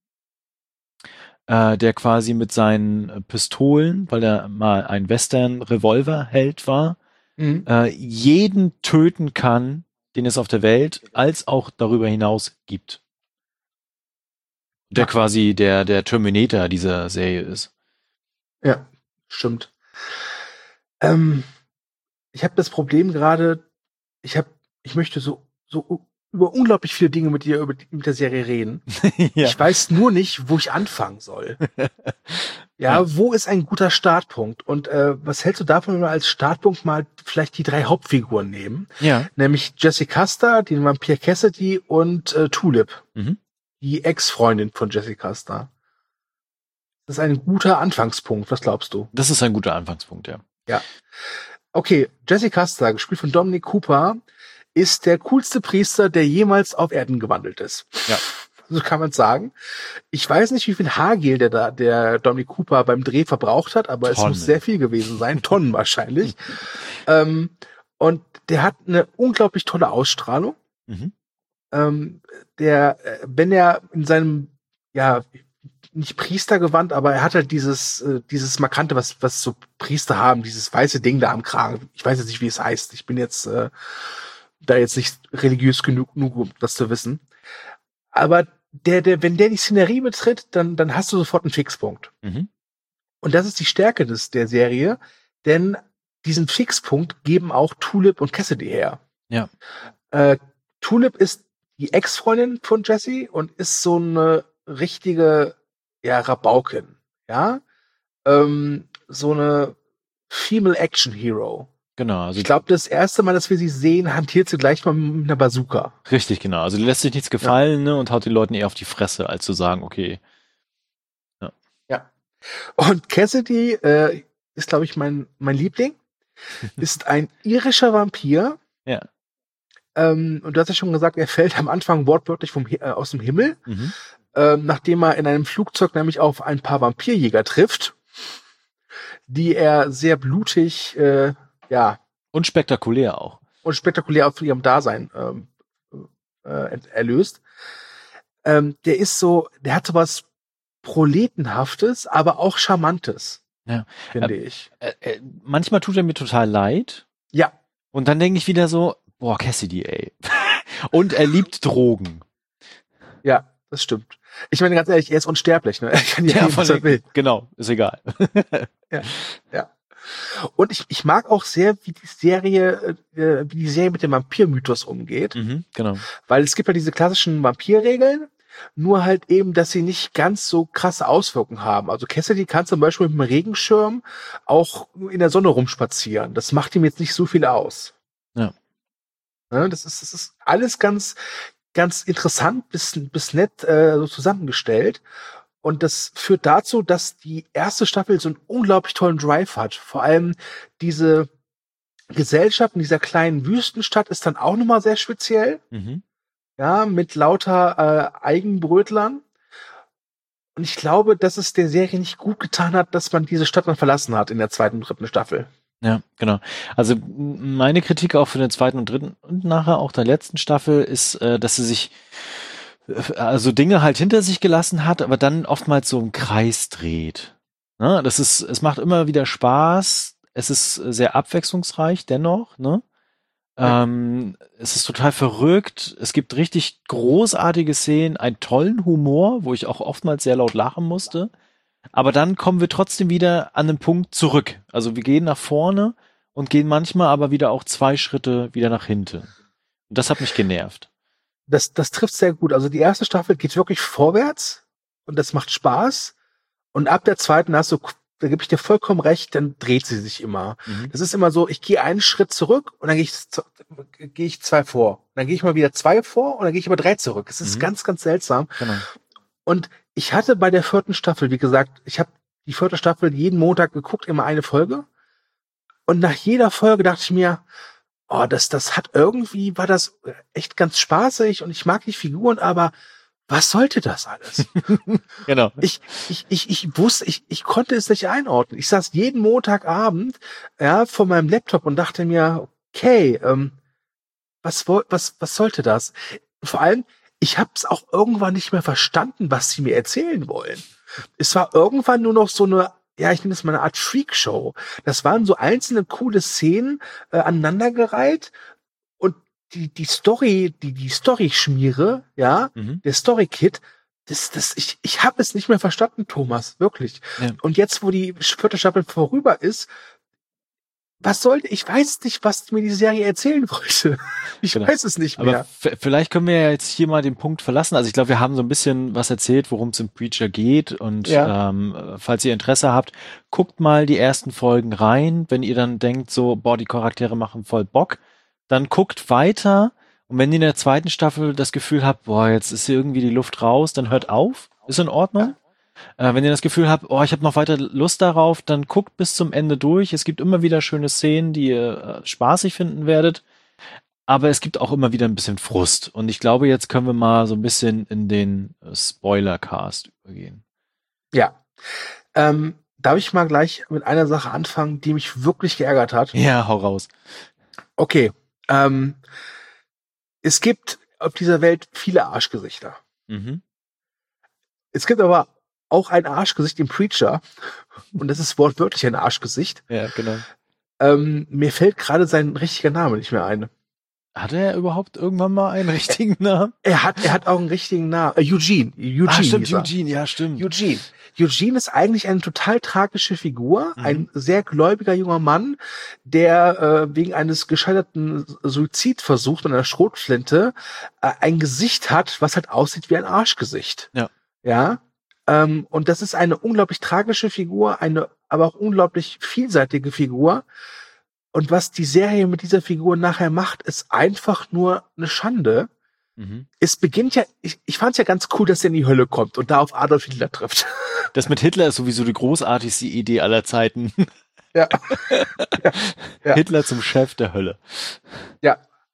äh, der quasi mit seinen Pistolen, weil er mal ein Western-Revolver-Held war, mhm. äh, jeden töten kann, den es auf der Welt als auch darüber hinaus gibt. Der ja. quasi der, der Terminator dieser Serie ist. Ja, stimmt. Ähm, ich habe das Problem gerade, ich habe, ich möchte so, so über unglaublich viele Dinge mit dir, über die, mit der Serie reden. ja. Ich weiß nur nicht, wo ich anfangen soll. ja, ja, wo ist ein guter Startpunkt? Und äh, was hältst du davon, wenn wir als Startpunkt mal vielleicht die drei Hauptfiguren nehmen? Ja. Nämlich Jesse Custer, den Vampir Cassidy und äh, Tulip. Mhm. Die Ex-Freundin von Jesse Custer. Das ist ein guter Anfangspunkt. Was glaubst du? Das ist ein guter Anfangspunkt, ja. Ja. Okay, Jesse Custer, gespielt von Dominic Cooper, ist der coolste Priester, der jemals auf Erden gewandelt ist. Ja. So kann man sagen. Ich weiß nicht, wie viel Haargel der da, der Dominic Cooper beim Dreh verbraucht hat, aber Tonnen. Es muss sehr viel gewesen sein. Tonnen wahrscheinlich. ähm, und der hat eine unglaublich tolle Ausstrahlung. Mhm. Ähm, der, wenn er in seinem, ja, nicht Priestergewand, aber er hat halt dieses, äh, dieses Markante, was, was so Priester haben, dieses weiße Ding da am Kragen. Ich weiß jetzt nicht, wie es heißt. Ich bin jetzt, äh, da jetzt nicht religiös genug, genug, um das zu wissen. Aber der, der, wenn der die Szenerie betritt, dann, dann hast du sofort einen Fixpunkt. Mhm. Und das ist die Stärke des, der Serie, denn diesen Fixpunkt geben auch Tulip und Cassidy her. Ja. Äh, Tulip ist die Ex-Freundin von Jesse und ist so eine richtige, ja, Rabaukin, ja, ähm, so eine Female Action Hero. Genau. Also ich glaube, das erste Mal, dass wir sie sehen, hantiert sie gleich mal mit einer Bazooka. Richtig, genau. Also die lässt sich nichts gefallen, ja. ne, und haut den Leuten eher auf die Fresse, als zu sagen, okay. Ja. Ja. Und Cassidy äh, ist, glaube ich, mein mein Liebling. Ist ein irischer Vampir. Ja. Ähm, und du hast ja schon gesagt, er fällt am Anfang wortwörtlich vom, äh, aus dem Himmel, Mhm. ähm, nachdem er in einem Flugzeug nämlich auf ein paar Vampirjäger trifft, die er sehr blutig, äh, ja, Und spektakulär auch. und spektakulär auf ihrem Dasein ähm, äh, erlöst. Ähm, der ist so, der hat so was Proletenhaftes, aber auch Charmantes, Ja. finde Äh, ich. Äh, äh, manchmal tut er mir total leid. Ja, Und dann denke ich wieder so, boah, Cassidy, ey. Und er liebt Drogen. ja, das stimmt. Ich meine, ganz ehrlich, er ist unsterblich, ne? Er kann ja, Ja, nehmen, was er will. Genau, ist egal. Ja, ja. Und ich, ich mag auch sehr, wie die Serie, äh, wie die Serie mit dem Vampirmythos umgeht, Mhm, genau. weil es gibt ja diese klassischen Vampirregeln, nur halt eben, dass sie nicht ganz so krasse Auswirkungen haben. Also Cassidy kann zum Beispiel mit einem Regenschirm auch in der Sonne rumspazieren. Das macht ihm jetzt nicht so viel aus. Ja. Ja, das ist, das ist alles ganz, ganz interessant bis, bis nett äh, so zusammengestellt. Und das führt dazu, dass die erste Staffel so einen unglaublich tollen Drive hat. Vor allem diese Gesellschaft in dieser kleinen Wüstenstadt ist dann auch nochmal sehr speziell. Mhm. Ja, mit lauter äh, Eigenbrötlern. Und ich glaube, dass es der Serie nicht gut getan hat, dass man diese Stadt dann verlassen hat in der zweiten und dritten Staffel. Ja, genau. Also m- meine Kritik auch für den zweiten und dritten und nachher auch der letzten Staffel ist, äh, dass sie sich äh, also Dinge halt hinter sich gelassen hat, aber dann oftmals so im Kreis dreht. Ne? Das ist, es macht immer wieder Spaß. Es ist sehr abwechslungsreich dennoch, ne? Ja. Ähm, es ist total verrückt. Es gibt richtig großartige Szenen, einen tollen Humor, wo ich auch oftmals sehr laut lachen musste. Aber dann kommen wir trotzdem wieder an den Punkt zurück. Also wir gehen nach vorne und gehen manchmal aber wieder auch zwei Schritte wieder nach hinten. Und das hat mich genervt. Das, das trifft sehr gut. Also die erste Staffel geht wirklich vorwärts und das macht Spaß. Und ab der zweiten hast du, da gebe ich dir vollkommen recht, dann dreht sie sich immer. Mhm. Das ist immer so, ich gehe einen Schritt zurück und dann gehe ich, zu- gehe ich zwei vor. Dann gehe ich mal wieder zwei vor und dann gehe ich aber drei zurück. Es ist Mhm. ganz, ganz seltsam. Genau. Und ich hatte bei der vierten Staffel, wie gesagt, ich habe die vierte Staffel jeden Montag geguckt, immer eine Folge. Und nach jeder Folge dachte ich mir, oh, das, das hat irgendwie, war das echt ganz spaßig und ich mag die Figuren, aber was sollte das alles? Genau. Ich, ich, ich, ich wusste, ich, ich konnte es nicht einordnen. Ich saß jeden Montagabend, ja, vor meinem Laptop und dachte mir, okay, ähm, was, woll- was, was sollte das? Vor allem, ich habe es auch irgendwann nicht mehr verstanden, was sie mir erzählen wollen. Es war irgendwann nur noch so eine, ja, ich nenne es mal eine Art Freakshow. Das waren so einzelne coole Szenen äh, aneinandergereiht und die, die Story, die, die Story-Schmiere, ja, Mhm. der Story-Kit, das, das, ich, ich habe es nicht mehr verstanden, Thomas, wirklich. Ja. Und jetzt, wo die vierte Staffel vorüber ist, was sollte, ich weiß nicht, was mir die Serie erzählen wollte. Ich Genau. weiß es nicht Aber mehr. f- vielleicht können wir ja jetzt hier mal den Punkt verlassen. Also ich glaube, wir haben so ein bisschen was erzählt, worum es im Preacher geht. Und Ja. ähm, falls ihr Interesse habt, guckt mal die ersten Folgen rein. Wenn ihr dann denkt, so, boah, die Charaktere machen voll Bock, dann guckt weiter. Und wenn ihr in der zweiten Staffel das Gefühl habt, boah, jetzt ist hier irgendwie die Luft raus, dann hört auf. Ist in Ordnung. Äh, wenn ihr das Gefühl habt, oh, ich habe noch weiter Lust darauf, dann guckt bis zum Ende durch. Es gibt immer wieder schöne Szenen, die ihr äh, spaßig finden werdet. Aber es gibt auch immer wieder ein bisschen Frust. Und ich glaube, jetzt können wir mal so ein bisschen in den äh, Spoiler-Cast übergehen. Ja. Ähm, darf ich mal gleich mit einer Sache anfangen, die mich wirklich geärgert hat? Ja, hau raus. Okay. Ähm, es gibt auf dieser Welt viele Arschgesichter. Mhm. Es gibt aber auch ein Arschgesicht im Preacher. Und das ist wortwörtlich ein Arschgesicht. Ja, genau. Ähm, mir fällt gerade sein richtiger Name nicht mehr ein. Hat er überhaupt irgendwann mal einen richtigen Namen? Er hat, er hat auch einen richtigen Namen. Äh, Eugene. Eugene. Ah, stimmt, hieß er. Eugene, ja, stimmt. Eugene. Eugene ist eigentlich eine total tragische Figur, Mhm. ein sehr gläubiger junger Mann, der äh, wegen eines gescheiterten Suizidversuchs mit einer Schrotflinte äh, ein Gesicht hat, was halt aussieht wie ein Arschgesicht. Ja. Ja. Ähm, und das ist eine unglaublich tragische Figur, eine aber auch unglaublich vielseitige Figur. Und was die Serie mit dieser Figur nachher macht, ist einfach nur eine Schande. Mhm. Es beginnt ja, ich, ich fand es ja ganz cool, dass er in die Hölle kommt und da auf Adolf Hitler trifft. Das mit Hitler ist sowieso die großartigste Idee aller Zeiten. Ja. ja. Ja. Hitler zum Chef der Hölle. Ja.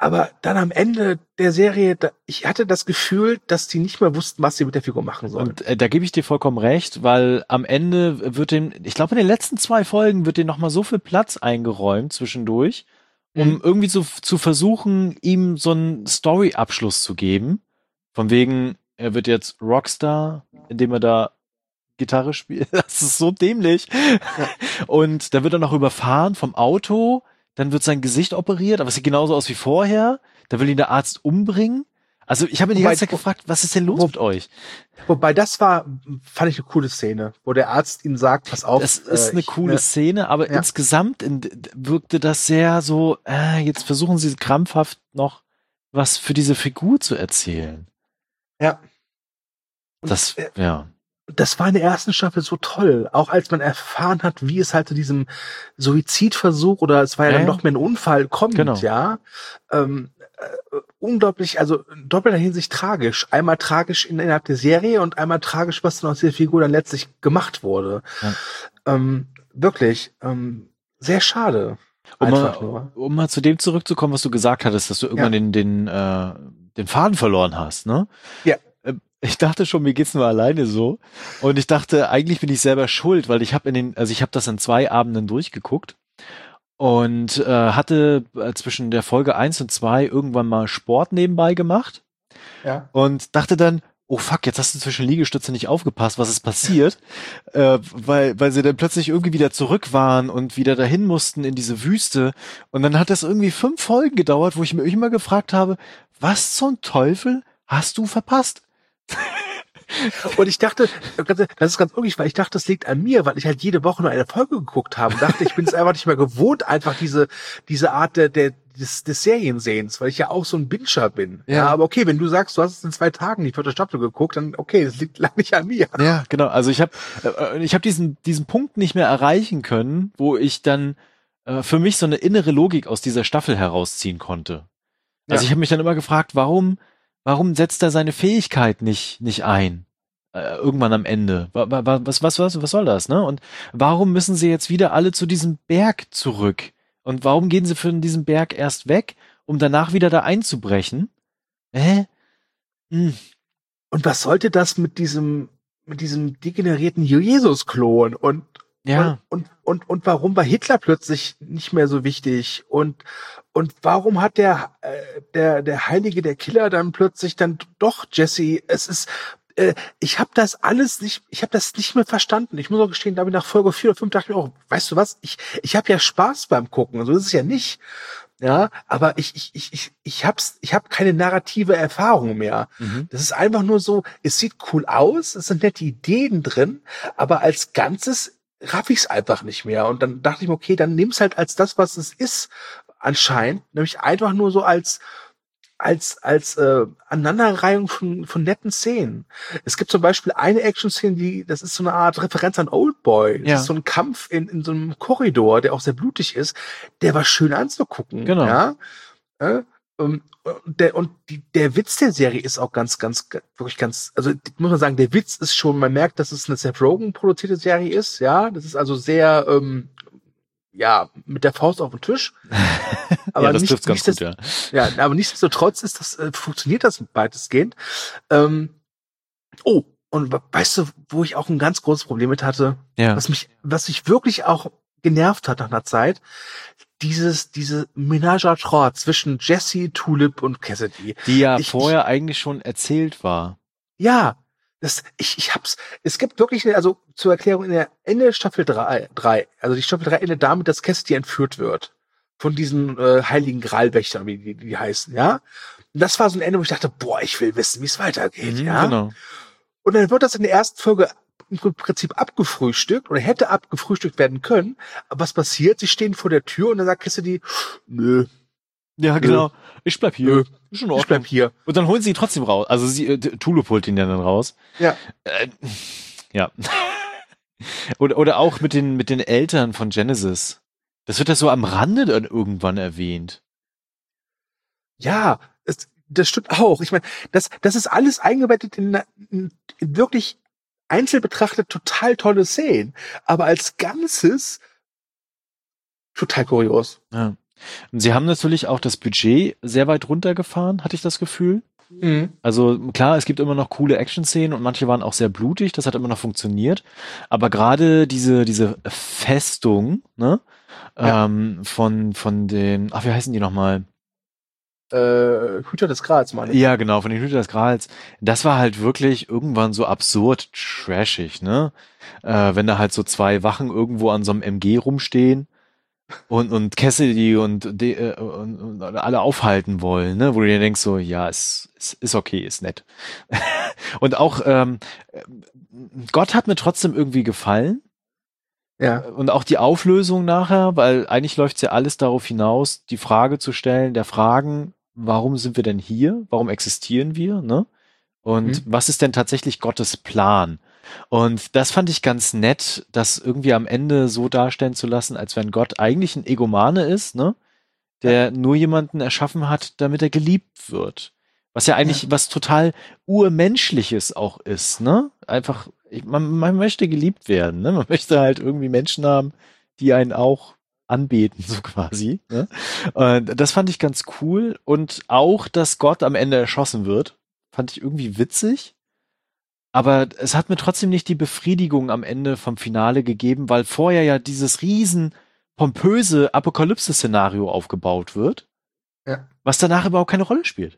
aber dann am Ende der Serie, da, ich hatte das Gefühl, dass die nicht mehr wussten, was sie mit der Figur machen sollen. Und äh, da gebe ich dir vollkommen recht, weil am Ende wird dem, ich glaube in den letzten zwei Folgen wird dem nochmal so viel Platz eingeräumt zwischendurch, um mhm. irgendwie so zu versuchen, ihm so einen Story-Abschluss zu geben. Von wegen, er wird jetzt Rockstar, indem er da Gitarre spielt. Das ist so dämlich. Ja. Und da wird er noch überfahren vom Auto. Dann wird sein Gesicht operiert, aber es sieht genauso aus wie vorher. Da will ihn der Arzt umbringen. Also ich habe mir die ganze Zeit gefragt, was ist denn los wo, mit euch? Wobei das war, fand ich eine coole Szene, wo der Arzt ihm sagt, pass auf. Das ist äh, eine ich, coole ne, Szene, aber ja. insgesamt in, wirkte das sehr so, äh, jetzt versuchen sie krampfhaft noch was für diese Figur zu erzählen. Ja. Und das, äh, ja. Das war in der ersten Staffel so toll, auch als man erfahren hat, wie es halt zu diesem Suizidversuch oder es war ja, ja dann doch mehr ein Unfall kommt, genau. ja. Ähm, äh, unglaublich, also in doppelter Hinsicht tragisch. Einmal tragisch innerhalb der Serie und einmal tragisch, was dann aus dieser Figur dann letztlich gemacht wurde. Ja. Ähm, wirklich, ähm, sehr schade. Um mal, um mal zu dem zurückzukommen, was du gesagt hattest, dass du irgendwann ja. den, den, äh, den Faden verloren hast, ne? Ja. Ich dachte schon, mir geht's nur alleine so. Und ich dachte, eigentlich bin ich selber schuld, weil ich habe in den, also ich habe das in zwei Abenden durchgeguckt und äh, hatte äh, zwischen der Folge eins und zwei irgendwann mal Sport nebenbei gemacht. Ja. Und dachte dann, oh fuck, jetzt hast du zwischen Liegestütze nicht aufgepasst, was ist passiert? äh, weil, weil sie dann plötzlich irgendwie wieder zurück waren und wieder dahin mussten in diese Wüste. Und dann hat das irgendwie fünf Folgen gedauert, wo ich mir immer gefragt habe, was zum Teufel hast du verpasst? Und ich dachte, das ist ganz unglücklich, weil ich dachte, das liegt an mir, weil ich halt jede Woche nur eine Folge geguckt habe und dachte, ich bin es einfach nicht mehr gewohnt, einfach diese diese Art der, der des, des Seriensehens, weil ich ja auch so ein Binscher bin. Ja. ja, aber okay, wenn du sagst, du hast es in zwei Tagen die vierte Staffel geguckt, dann okay, das liegt lange nicht an mir. Ja, genau. Also ich habe äh, ich habe diesen diesen Punkt nicht mehr erreichen können, wo ich dann äh, für mich so eine innere Logik aus dieser Staffel herausziehen konnte. Also ja. ich habe mich dann immer gefragt, warum Warum setzt er seine Fähigkeit nicht nicht ein? Äh, irgendwann am Ende. Was, was, was, was soll das, ne? Und warum müssen sie jetzt wieder alle zu diesem Berg zurück? Und warum gehen sie von diesem Berg erst weg, um danach wieder da einzubrechen? Hä? Hm. Und was sollte das mit diesem, mit diesem degenerierten Jesus-Klon? Und, ja. und, und, und, und warum war Hitler plötzlich nicht mehr so wichtig? Und, Und warum hat der äh, der der Heilige, der Killer dann plötzlich dann doch Jesse? Es ist, äh, ich habe das alles nicht, ich habe das nicht mehr verstanden. Ich muss auch gestehen, da bin ich nach Folge vier oder fünf dachte ich mir auch, weißt du was? Ich ich habe ja Spaß beim Gucken, so ist es ja nicht. Ja, aber ich ich ich ich ich hab's, ich habe keine narrative Erfahrung mehr. Mhm. Das ist einfach nur so, es sieht cool aus, es sind nette Ideen drin, aber als Ganzes raff ich's einfach nicht mehr. Und dann dachte ich mir, okay, dann nimm's halt als das, was es ist. Anscheinend, nämlich einfach nur so als als als äh, Aneinanderreihung von von netten Szenen. Es gibt zum Beispiel eine Action-Szene, die das ist so eine Art Referenz an Oldboy. Das ja. ist so ein Kampf in in so einem Korridor, der auch sehr blutig ist. Der war schön anzugucken. Genau. Ja. Äh, und der und die, der Witz der Serie ist auch ganz ganz wirklich ganz. Also muss man sagen, der Witz ist schon. Man merkt, dass es eine Seth Rogen produzierte Serie ist. Ja, das ist also sehr ähm, ja, mit der Faust auf den Tisch. Aber ja, das nicht, trifft's ganz nicht, gut, ja. Ja, aber nichtsdestotrotz ist das, äh, funktioniert das weitestgehend. Ähm, oh, und weißt du, wo ich auch ein ganz großes Problem mit hatte? Ja. Was mich, was mich wirklich auch genervt hat nach einer Zeit, dieses, diese Ménage à trois zwischen Jesse, Tulip und Cassidy. Die ja ich, vorher ich, eigentlich schon erzählt war. Ja. Das, ich, ich hab's, es gibt wirklich, eine, also zur Erklärung, in der Ende Staffel drei, drei, also die Staffel drei endet damit, dass Cassidy entführt wird. Von diesen äh, heiligen Gralwächtern, wie die, die heißen, ja. Und das war so ein Ende, wo ich dachte, boah, ich will wissen, wie es weitergeht, Mhm, ja. genau. Und dann wird das in der ersten Folge im Prinzip abgefrühstückt oder hätte abgefrühstückt werden können. Aber was passiert? Sie stehen vor der Tür und dann sagt Cassidy, nö. Ja, genau. Ich bleib hier. Nö. Ist schon in Ich bleib Ordnung. hier. Und dann holen sie ihn trotzdem raus. Also sie, äh, Tulip holt ihn ja dann raus. Ja. Äh, ja. oder, oder auch mit den, mit den Eltern von Genesis. Das wird ja so am Rande dann irgendwann erwähnt. Ja, es, das stimmt auch. Ich meine, das, das ist alles eingebettet in, in, in wirklich einzeln betrachtet total tolle Szenen. Aber als Ganzes total kurios. Ja. Und sie haben natürlich auch das Budget sehr weit runtergefahren, hatte ich das Gefühl. Mhm. Also klar, es gibt immer noch coole Action-Szenen und manche waren auch sehr blutig, das hat immer noch funktioniert. Aber gerade diese diese Festung, ne, ja. ähm, von von den, ach, wie heißen die nochmal? Äh, Hüter des Grals, meine ich. Ja, genau, von den Hüter des Grals. Das war halt wirklich irgendwann so absurd trashig, ne? Äh, wenn da halt so zwei Wachen irgendwo an so einem M G rumstehen und und Cassidy und, de, äh, und, und alle aufhalten wollen, ne? Wo du dir denkst so, ja, es, es ist okay, ist nett. Und auch ähm, Gott hat mir trotzdem irgendwie gefallen. Ja. Und auch die Auflösung nachher, weil eigentlich läuft's ja alles darauf hinaus, die Frage zu stellen, der Fragen, warum sind wir denn hier? Warum existieren wir? Ne? Und mhm. was ist denn tatsächlich Gottes Plan? Und das fand ich ganz nett, das irgendwie am Ende so darstellen zu lassen, als wenn Gott eigentlich ein Egomane ist, ne? Der ja. nur jemanden erschaffen hat, damit er geliebt wird. Was ja eigentlich ja. was total Urmenschliches auch ist, ne? Einfach, ich, man, man möchte geliebt werden, ne? Man möchte halt irgendwie Menschen haben, die einen auch anbeten, so quasi. Ne? Und das fand ich ganz cool. Und auch, dass Gott am Ende erschossen wird, fand ich irgendwie witzig. Aber es hat mir trotzdem nicht die Befriedigung am Ende vom Finale gegeben, weil vorher ja dieses riesen pompöse Apokalypse-Szenario aufgebaut wird, ja. was danach überhaupt keine Rolle spielt.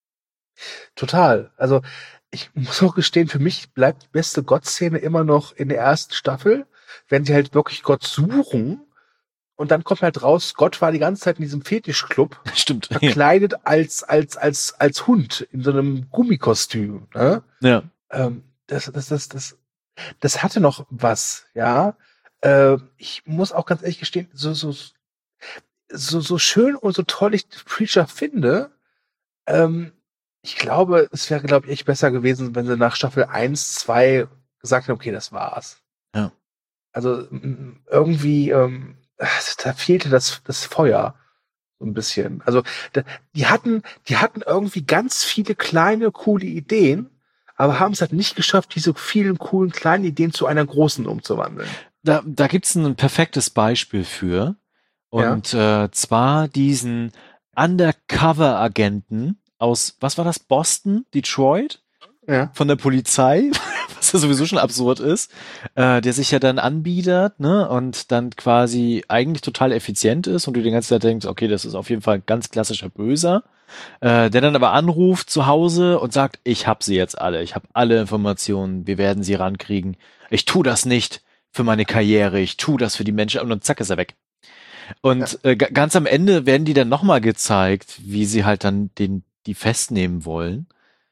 Total. Also ich muss auch gestehen, für mich bleibt die beste Gott-Szene immer noch in der ersten Staffel, wenn sie halt wirklich Gott suchen. Und dann kommt halt raus, Gott war die ganze Zeit in diesem Fetischclub. Stimmt. Verkleidet ja. als, als, als, als Hund in so einem Gummikostüm, ne? Ja. Ähm, das, das, das, das, das hatte noch was, ja. Äh, ich muss auch ganz ehrlich gestehen, so, so, so, so schön und so toll ich Preacher finde, ähm, ich glaube, es wäre, glaube ich, echt besser gewesen, wenn sie nach Staffel eins, zwei gesagt haben, okay, das war's. Ja. Also, irgendwie, ähm, da fehlte das, das Feuer so ein bisschen. Also da, die hatten, die hatten irgendwie ganz viele kleine, coole Ideen, aber haben es halt nicht geschafft, diese vielen coolen kleinen Ideen zu einer großen umzuwandeln. Da, da gibt's ein perfektes Beispiel für. Und ja. äh, zwar diesen Undercover-Agenten aus, was war das, Boston, Detroit? Ja. Von der Polizei, was ja sowieso schon absurd ist, äh, der sich ja dann anbietet, ne, und dann quasi eigentlich total effizient ist und du die ganze Zeit denkst, okay, das ist auf jeden Fall ein ganz klassischer Böser, äh, der dann aber anruft zu Hause und sagt, ich hab sie jetzt alle, ich hab alle Informationen, wir werden sie rankriegen, ich tu das nicht für meine Karriere, ich tu das für die Menschen, und dann zack ist er weg. Und ja. äh, g- ganz am Ende werden die dann nochmal gezeigt, wie sie halt dann den die festnehmen wollen.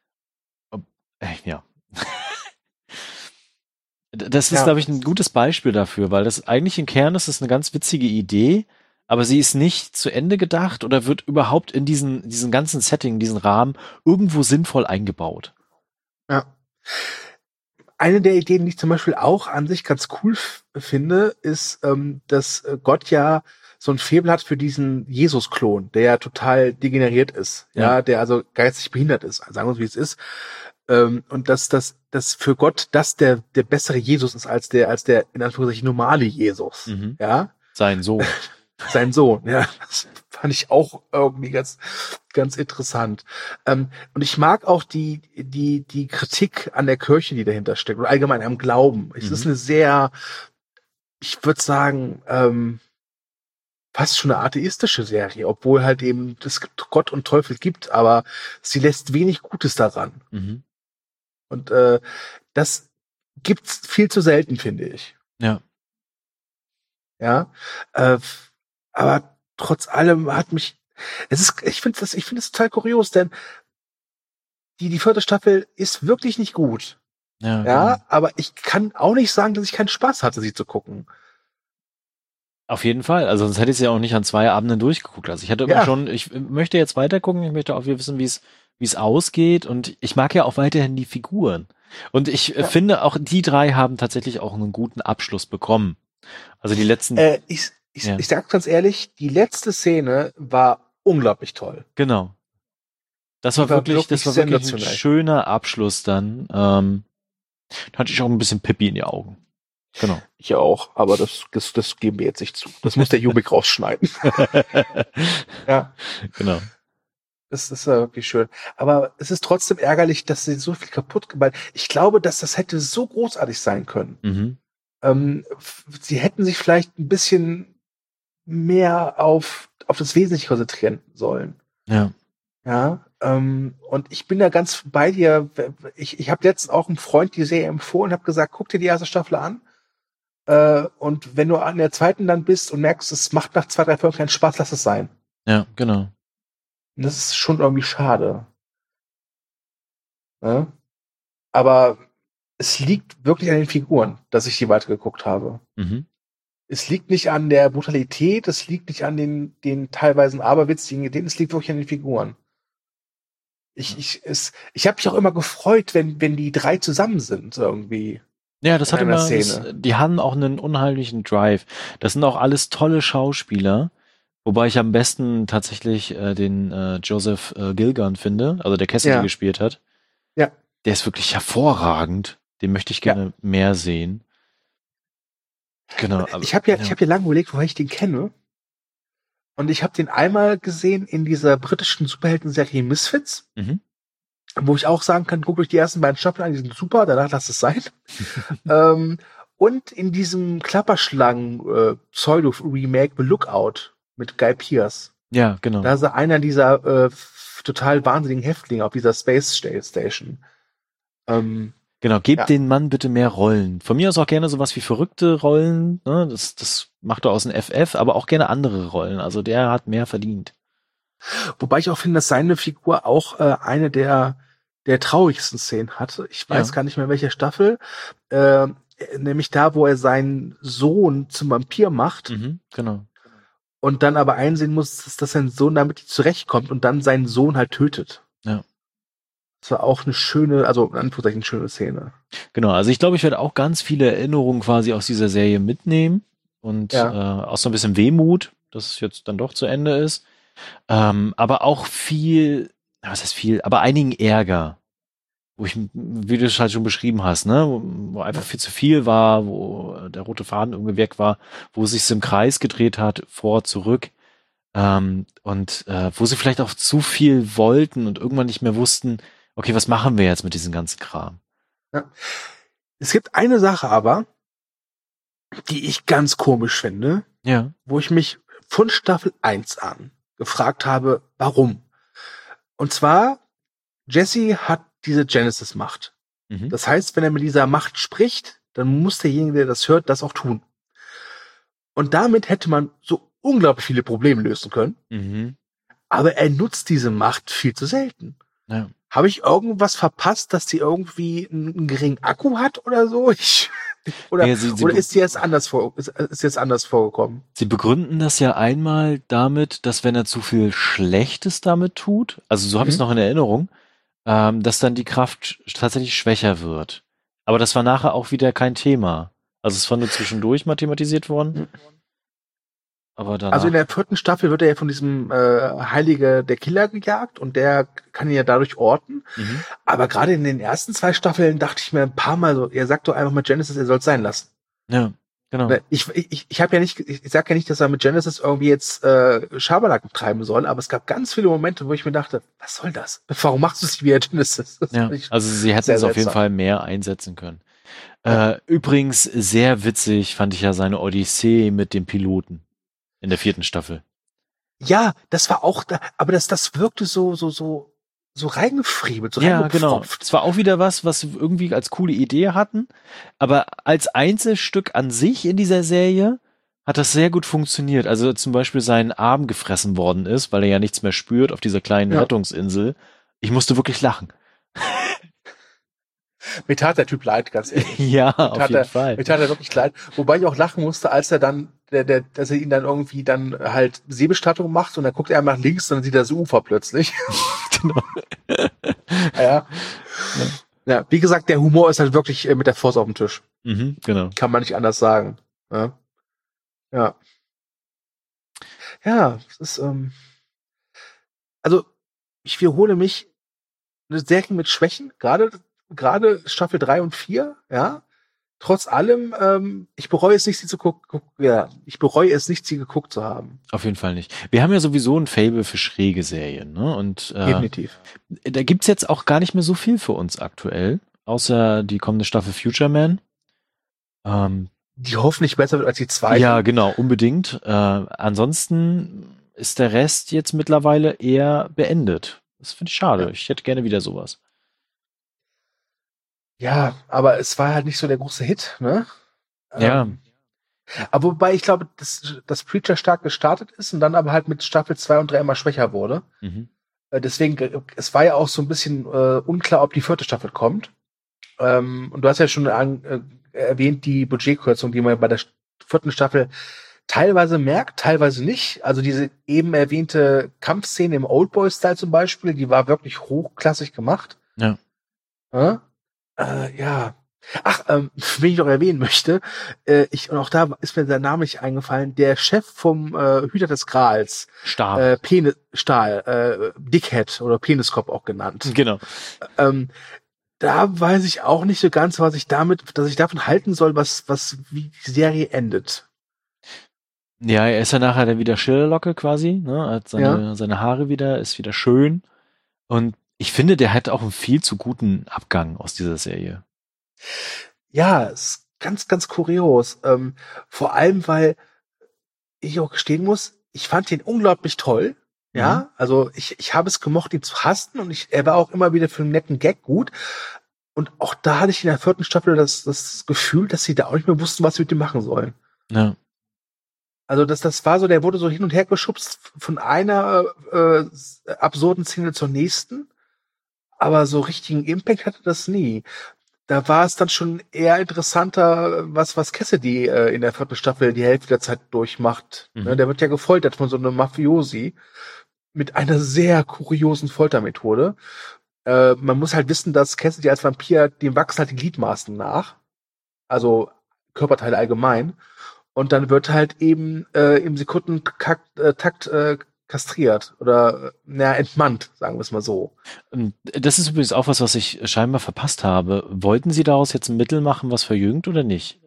Ja. Das ist, ja. glaube ich, ein gutes Beispiel dafür, weil das eigentlich im Kern ist es eine ganz witzige Idee, aber sie ist nicht zu Ende gedacht oder wird überhaupt in diesen, diesen ganzen Setting, diesen Rahmen irgendwo sinnvoll eingebaut. Ja. Eine der Ideen, die ich zum Beispiel auch an sich ganz cool f- finde, ist, ähm, dass Gott ja so ein Faible hat für diesen Jesus-Klon, der ja total degeneriert ist, ja, ja der also geistig behindert ist, sagen wir es, wie es ist. Ähm, und dass das dass für Gott das der der bessere Jesus ist als der als der in Anführungszeichen normale Jesus, mhm. ja, sein Sohn, sein Sohn, ja, das fand ich auch irgendwie ganz ganz interessant. Ähm, und ich mag auch die die die Kritik an der Kirche, die dahinter steckt, oder allgemein am Glauben. Es mhm. ist eine sehr, ich würde sagen, ähm, fast schon eine atheistische Serie, obwohl halt eben es Gott und Teufel gibt, aber sie lässt wenig Gutes daran. Mhm. Und äh, das gibt's viel zu selten, finde ich. Ja. Ja. Äh, aber trotz allem hat mich, es ist, ich finde das, ich finde es total kurios, denn die die vierte Staffel ist wirklich nicht gut. Ja. Ja. Genau. Aber ich kann auch nicht sagen, dass ich keinen Spaß hatte, sie zu gucken. Auf jeden Fall. Also sonst hätte ich es ja auch nicht an zwei Abenden durchgeguckt. Also ich hatte immer Ja. schon, ich möchte jetzt weiter gucken, ich möchte auch wissen, wie es wie es ausgeht, und ich mag ja auch weiterhin die Figuren. Und ich ja. finde auch, die drei haben tatsächlich auch einen guten Abschluss bekommen. Also die letzten... Äh, ich ich, ja. ich sag ganz ehrlich, die letzte Szene war unglaublich toll. Genau. Das war, war wirklich, wirklich, das war wirklich ein schöner Abschluss dann. Ähm, da hatte ich auch ein bisschen Pippi in die Augen. genau. Ich auch, aber das, das, das geben wir jetzt nicht zu. Das muss der Jubik rausschneiden. Ja. Genau. Das ist ja wirklich schön. Aber es ist trotzdem ärgerlich, dass sie so viel kaputt gemacht. Ich glaube, dass das hätte so großartig sein können. Mhm. Ähm, f- sie hätten sich vielleicht ein bisschen mehr auf, auf das Wesentliche konzentrieren sollen. Ja. Ja, ähm, und ich bin da ganz bei dir. Ich, ich habe jetzt auch einem Freund die Serie empfohlen, habe gesagt, guck dir die erste Staffel an. Äh, und wenn du an der zweiten dann bist und merkst, es macht nach zwei, drei Folgen keinen Spaß, lass es sein. Ja, genau. Und das ist schon irgendwie schade. Ja? Aber es liegt wirklich an den Figuren, dass ich die weitergeguckt habe. Mhm. Es liegt nicht an der Brutalität, es liegt nicht an den, den teilweise aberwitzigen Ideen, es liegt wirklich an den Figuren. Ich, ich, es, ich habe mich auch immer gefreut, wenn, wenn die drei zusammen sind, irgendwie. Ja, das In hat einer immer, das, Szene. die haben auch einen unheimlichen Drive. Das sind auch alles tolle Schauspieler, wobei ich am besten tatsächlich äh, den äh, Joseph äh, Gilgun finde, also der Cassidy Ja. gespielt hat. Ja. Der ist wirklich hervorragend. Den möchte ich gerne mehr sehen. Genau. Aber, Ich habe ja, ich habe ja lange überlegt, woher ich den kenne. Und ich habe den einmal gesehen in dieser britischen Superhelden-Serie Misfits, Mhm. wo ich auch sagen kann, guckt euch die ersten beiden Staffeln an, die sind super, danach lasst es sein. ähm, und in diesem Klapperschlangen-Pseudo-Remake The Lookout mit Guy Pearce. Ja, genau. Da ist er einer dieser äh, f- total wahnsinnigen Häftlinge auf dieser Space Sta- Station. Ähm, Genau, gebt Ja. den Mann bitte mehr Rollen. Von mir aus auch gerne sowas wie verrückte Rollen, ne? Das, das macht er aus dem F F, aber auch gerne andere Rollen. Also der hat mehr verdient. wobei ich auch finde, dass seine Figur auch äh, eine der der traurigsten Szenen hatte. Ich weiß Ja. gar nicht mehr, welche Staffel. Äh, nämlich da, wo er seinen Sohn zum Vampir macht Mhm, genau. und dann aber einsehen muss, dass, dass sein Sohn damit nicht zurechtkommt und dann seinen Sohn halt tötet. Ja. Das war auch eine schöne, also in Anführungszeichen schöne Szene. Genau, also ich glaube, ich werde auch ganz viele Erinnerungen quasi aus dieser Serie mitnehmen und Ja. äh, auch so ein bisschen Wehmut, dass es jetzt dann doch zu Ende ist. Ähm, aber auch viel, ja, was heißt viel, aber einigen Ärger, wo ich, wie du es halt schon beschrieben hast, ne, wo, wo einfach viel zu viel war, wo der rote Faden irgendwie weg war, wo es sich im Kreis gedreht hat, vor, zurück. Ähm, und äh, wo sie vielleicht auch zu viel wollten und irgendwann nicht mehr wussten, okay, was machen wir jetzt mit diesem ganzen Kram? Es gibt eine Sache aber, die ich ganz komisch finde, Ja. wo ich mich von Staffel eins an gefragt habe, warum? Und zwar, Jesse hat diese Genesis-Macht. Mhm. Das heißt, wenn er mit dieser Macht spricht, dann muss derjenige, der das hört, das auch tun. Und damit hätte man so unglaublich viele Probleme lösen können. Mhm. Aber er nutzt diese Macht viel zu selten. Ja. Habe ich irgendwas verpasst, dass die irgendwie einen, einen geringen Akku hat oder so? Ich, oder Ja, sie- sie- oder ist die jetzt anders vor, ist, ist jetzt anders vorgekommen? Sie begründen das ja einmal damit, dass wenn er zu viel Schlechtes damit tut, also so habe ich es Mhm. noch in Erinnerung, ähm, dass dann die Kraft sch- tatsächlich schwächer wird. Aber das war nachher auch wieder kein Thema. Also es war nur zwischendurch mal thematisiert worden. Aber danach. Also in der vierten Staffel wird er ja von diesem äh, Heilige der Killer gejagt und der kann ihn ja dadurch orten. Mhm. Aber gerade in den ersten zwei Staffeln dachte ich mir ein paar Mal so, er sagt doch einfach mit Genesis, er soll es sein lassen. Ja, genau. Ne, Ich, ich, ich habe ja nicht, ich sag ja nicht, dass er mit Genesis irgendwie jetzt äh, Schabernack treiben soll, aber es gab ganz viele Momente, wo ich mir dachte, was soll das? Warum machst du es wie Genesis? Das Ja, fand ich also sie hätten sehr es auf jeden seltsam. Fall mehr einsetzen können. Ja. Äh, übrigens sehr witzig fand ich ja seine Odyssee mit dem Piloten in der vierten Staffel. Ja, das war auch da, aber das, das wirkte so, so, so, so reingefriemelt, so Ja, genau. reingepfropft. Es war auch wieder was, was wir irgendwie als coole Idee hatten, aber als Einzelstück an sich in dieser Serie hat das sehr gut funktioniert. Also zum Beispiel sein Arm gefressen worden ist, weil er ja nichts mehr spürt auf dieser kleinen Ja. Rettungsinsel. Ich musste wirklich lachen. Mir tat der Typ leid, ganz ehrlich. Ja, Mir auf tat jeden er, Fall. Mir tat er wirklich leid. Wobei ich auch lachen musste, als er dann, der, der, dass er ihn dann irgendwie dann halt Seebestattung macht und dann guckt er nach links und dann sieht er das Ufer plötzlich. Genau. ja. Ja, wie gesagt, der Humor ist halt wirklich äh, mit der Faust auf dem Tisch. Mhm, genau. Kann man nicht anders sagen. Ja. Ja. Ja, es ist, ähm, also, ich wiederhole mich, eine Serie mit Schwächen, gerade, gerade Staffel drei und vier, ja, trotz allem, ähm, ich bereue es nicht, sie zu gucken. Ja, ich bereue es nicht, sie geguckt zu haben. Auf jeden Fall nicht. Wir haben ja sowieso ein Faible für schräge Serien, ne? Und äh, Definitiv. da gibt's jetzt auch gar nicht mehr so viel für uns aktuell, außer die kommende Staffel Future Man. Ähm, Die hoffentlich besser wird als die zweite. ja, genau, unbedingt. Äh, ansonsten ist der Rest jetzt mittlerweile eher beendet. Das finde ich schade. Ja. Ich hätte gerne wieder sowas. Ja, aber es war halt nicht so der große Hit, ne? Ja. Ähm, aber wobei ich glaube, dass, dass Preacher stark gestartet ist und dann aber halt mit Staffel zwei und drei immer schwächer wurde. Mhm. Äh, deswegen, äh, es war ja auch so ein bisschen äh, unklar, ob die vierte Staffel kommt. Ähm, und du hast ja schon an, äh, erwähnt, die Budgetkürzung, die man bei der vierten Staffel teilweise merkt, teilweise nicht. Also diese eben erwähnte Kampfszene im Oldboy-Style zum Beispiel, die war wirklich hochklassig gemacht. Ja. Ja. Äh, ja. Ach, ähm, wen ich noch erwähnen möchte, äh, ich, und auch da ist mir der Name nicht eingefallen, der Chef vom äh, Hüter des Grals, Stahl. äh, Penis, Stahl, äh, Dickhead oder Peniskop auch genannt. Genau. Ähm, da weiß ich auch nicht so ganz, was ich damit, dass ich davon halten soll, was, was, wie die Serie endet. Ja, er ist ja nachher dann wieder Schillerlocke quasi, ne? Hat seine, Ja. seine Haare wieder, ist wieder schön. Und ich finde, der hat auch einen viel zu guten Abgang aus dieser Serie. Ja, ist ganz, ganz kurios. Ähm, vor allem, weil ich auch gestehen muss, ich fand ihn unglaublich toll. Ja, Mhm. also ich, ich habe es gemocht, ihn zu hassen und ich, er war auch immer wieder für einen netten Gag gut. Und auch da hatte ich in der vierten Staffel das, das Gefühl, dass sie da auch nicht mehr wussten, was sie mit ihm machen sollen. Ja. Also das, das war so, der wurde so hin und her geschubst von einer äh, absurden Szene zur nächsten, aber so richtigen Impact hatte das nie. Da war es dann schon eher interessanter, was was Cassidy äh, in der vierten Staffel die Hälfte der Zeit durchmacht. Mhm. Ne, der wird ja gefoltert von so einem Mafiosi mit einer sehr kuriosen Foltermethode. Äh, man muss halt wissen, dass Cassidy als Vampir, dem wachsen halt die Gliedmaßen nach, also Körperteile allgemein. Und dann wird halt eben äh, im Sekundentakt äh, Takt, äh, kastriert oder äh, na, entmannt, sagen wir es mal so. Und das ist übrigens auch was, was ich scheinbar verpasst habe. Wollten Sie daraus jetzt ein Mittel machen, was verjüngt oder nicht?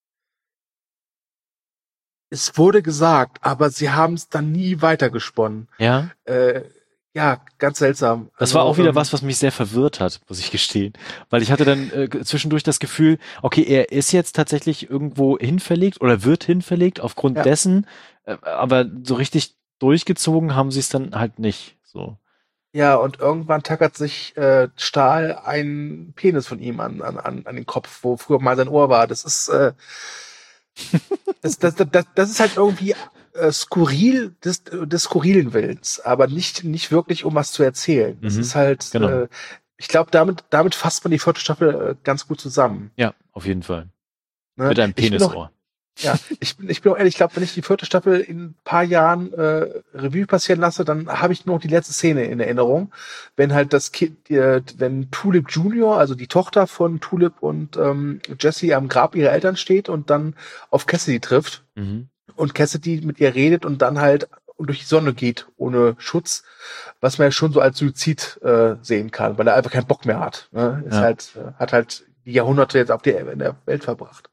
Es wurde gesagt, aber sie haben es dann nie weitergesponnen. Ja? Äh, ja, ganz seltsam. Das Also, war auch wieder ähm, was, was mich sehr verwirrt hat, muss ich gestehen. Weil ich hatte dann äh, zwischendurch das Gefühl, okay, er ist jetzt tatsächlich irgendwo hinverlegt oder wird hinverlegt aufgrund Ja. dessen, äh, aber so richtig durchgezogen haben sie es dann halt nicht. So. Ja, und irgendwann tackert sich äh, Stahl einen Penis von ihm an, an, an an den Kopf, wo früher mal sein Ohr war. Das ist äh, das, das, das, das ist halt irgendwie äh, skurril des, des skurrilen Willens, aber nicht nicht wirklich, um was zu erzählen. Das Mhm, ist halt, genau. äh, ich glaube, damit damit fasst man die vierte Staffel äh, ganz gut zusammen. Ja, auf jeden Fall. Ne? Mit einem Ich bin auch- Penisohr. Ja, ich bin, ich bin auch ehrlich, ich glaube, wenn ich die vierte Staffel in ein paar Jahren äh, Revue passieren lasse, dann habe ich nur noch die letzte Szene in Erinnerung. Wenn halt das Kind, äh, wenn Tulip Junior, also die Tochter von Tulip und ähm, Jessie am Grab ihrer Eltern steht und dann auf Cassidy trifft Mhm. und Cassidy mit ihr redet und dann halt durch die Sonne geht ohne Schutz, was man ja schon so als Suizid äh, sehen kann, weil er einfach keinen Bock mehr hat. Ne? Ist Ja. halt, äh, hat halt die Jahrhunderte jetzt auf der, in der Welt verbracht.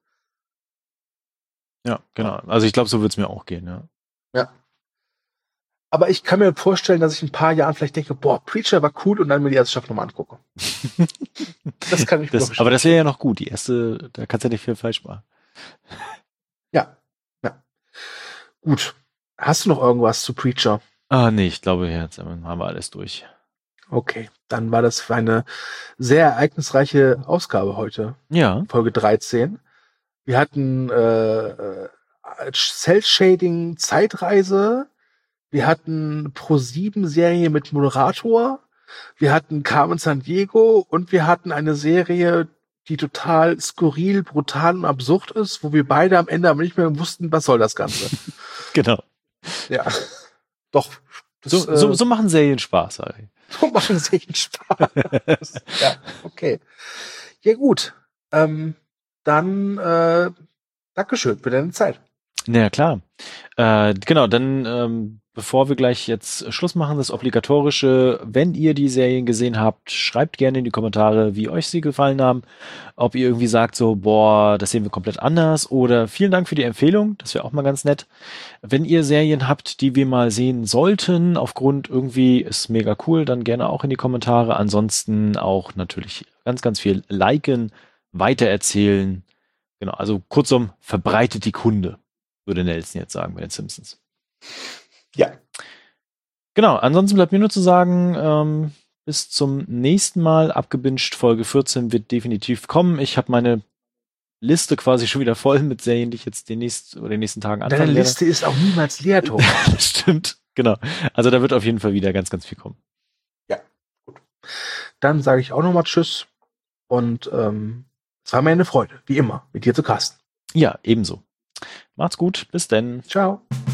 Ja, genau. Also ich glaube, so wird's mir auch gehen, ja. Ja. Aber ich kann mir vorstellen, dass ich in ein paar Jahren vielleicht denke, boah, Preacher war cool und dann mir die erste Staffel nochmal angucke. Das kann ich mir Das, vorstellen. aber das wäre ja noch gut. Die erste, da kannst du ja nicht viel falsch machen. Ja, ja. Gut. Hast du noch irgendwas zu Preacher? Ah, nee, ich glaube, jetzt haben wir alles durch. Okay, dann war das für eine sehr ereignisreiche Ausgabe heute. Ja. Folge dreizehn. Wir hatten äh, äh, Cell-Shading, Zeitreise. Wir hatten Pro sieben Serie mit Moderator. Wir hatten Carmen San Diego und wir hatten eine Serie, die total skurril, brutal und absurd ist, wo wir beide am Ende aber nicht mehr wussten, was soll das Ganze. Genau. Ja, doch. Das, So, äh, so, so machen Serien Spaß, sag ich. so machen Serien Spaß. Ja, okay. Ja, gut. Ähm, dann äh, Dankeschön für deine Zeit. Na ja, klar. Äh, genau, dann ähm, bevor wir gleich jetzt Schluss machen, das Obligatorische, wenn ihr die Serien gesehen habt, schreibt gerne in die Kommentare, wie euch sie gefallen haben. Ob ihr irgendwie sagt so, boah, das sehen wir komplett anders oder vielen Dank für die Empfehlung, das wäre auch mal ganz nett. Wenn ihr Serien habt, die wir mal sehen sollten, aufgrund irgendwie ist mega cool, dann gerne auch in die Kommentare. Ansonsten auch natürlich ganz, ganz viel liken, weitererzählen. Genau, also kurzum, verbreitet die Kunde, würde Nelson jetzt sagen bei den Simpsons. Ja. Genau, ansonsten bleibt mir nur zu sagen, ähm, bis zum nächsten Mal. Abgebinged Folge vierzehn wird definitiv kommen. Ich habe meine Liste quasi schon wieder voll mit Serien, die ich jetzt den nächsten, oder den nächsten Tagen anfangen Deine werde. Liste ist auch niemals leer, Thomas. Das stimmt, genau. Also da wird auf jeden Fall wieder ganz, ganz viel kommen. Ja, gut. Dann sage ich auch nochmal Tschüss und ähm, es war mir eine Freude, wie immer, mit dir zu casten. Ja, ebenso. Macht's gut, bis denn. Ciao.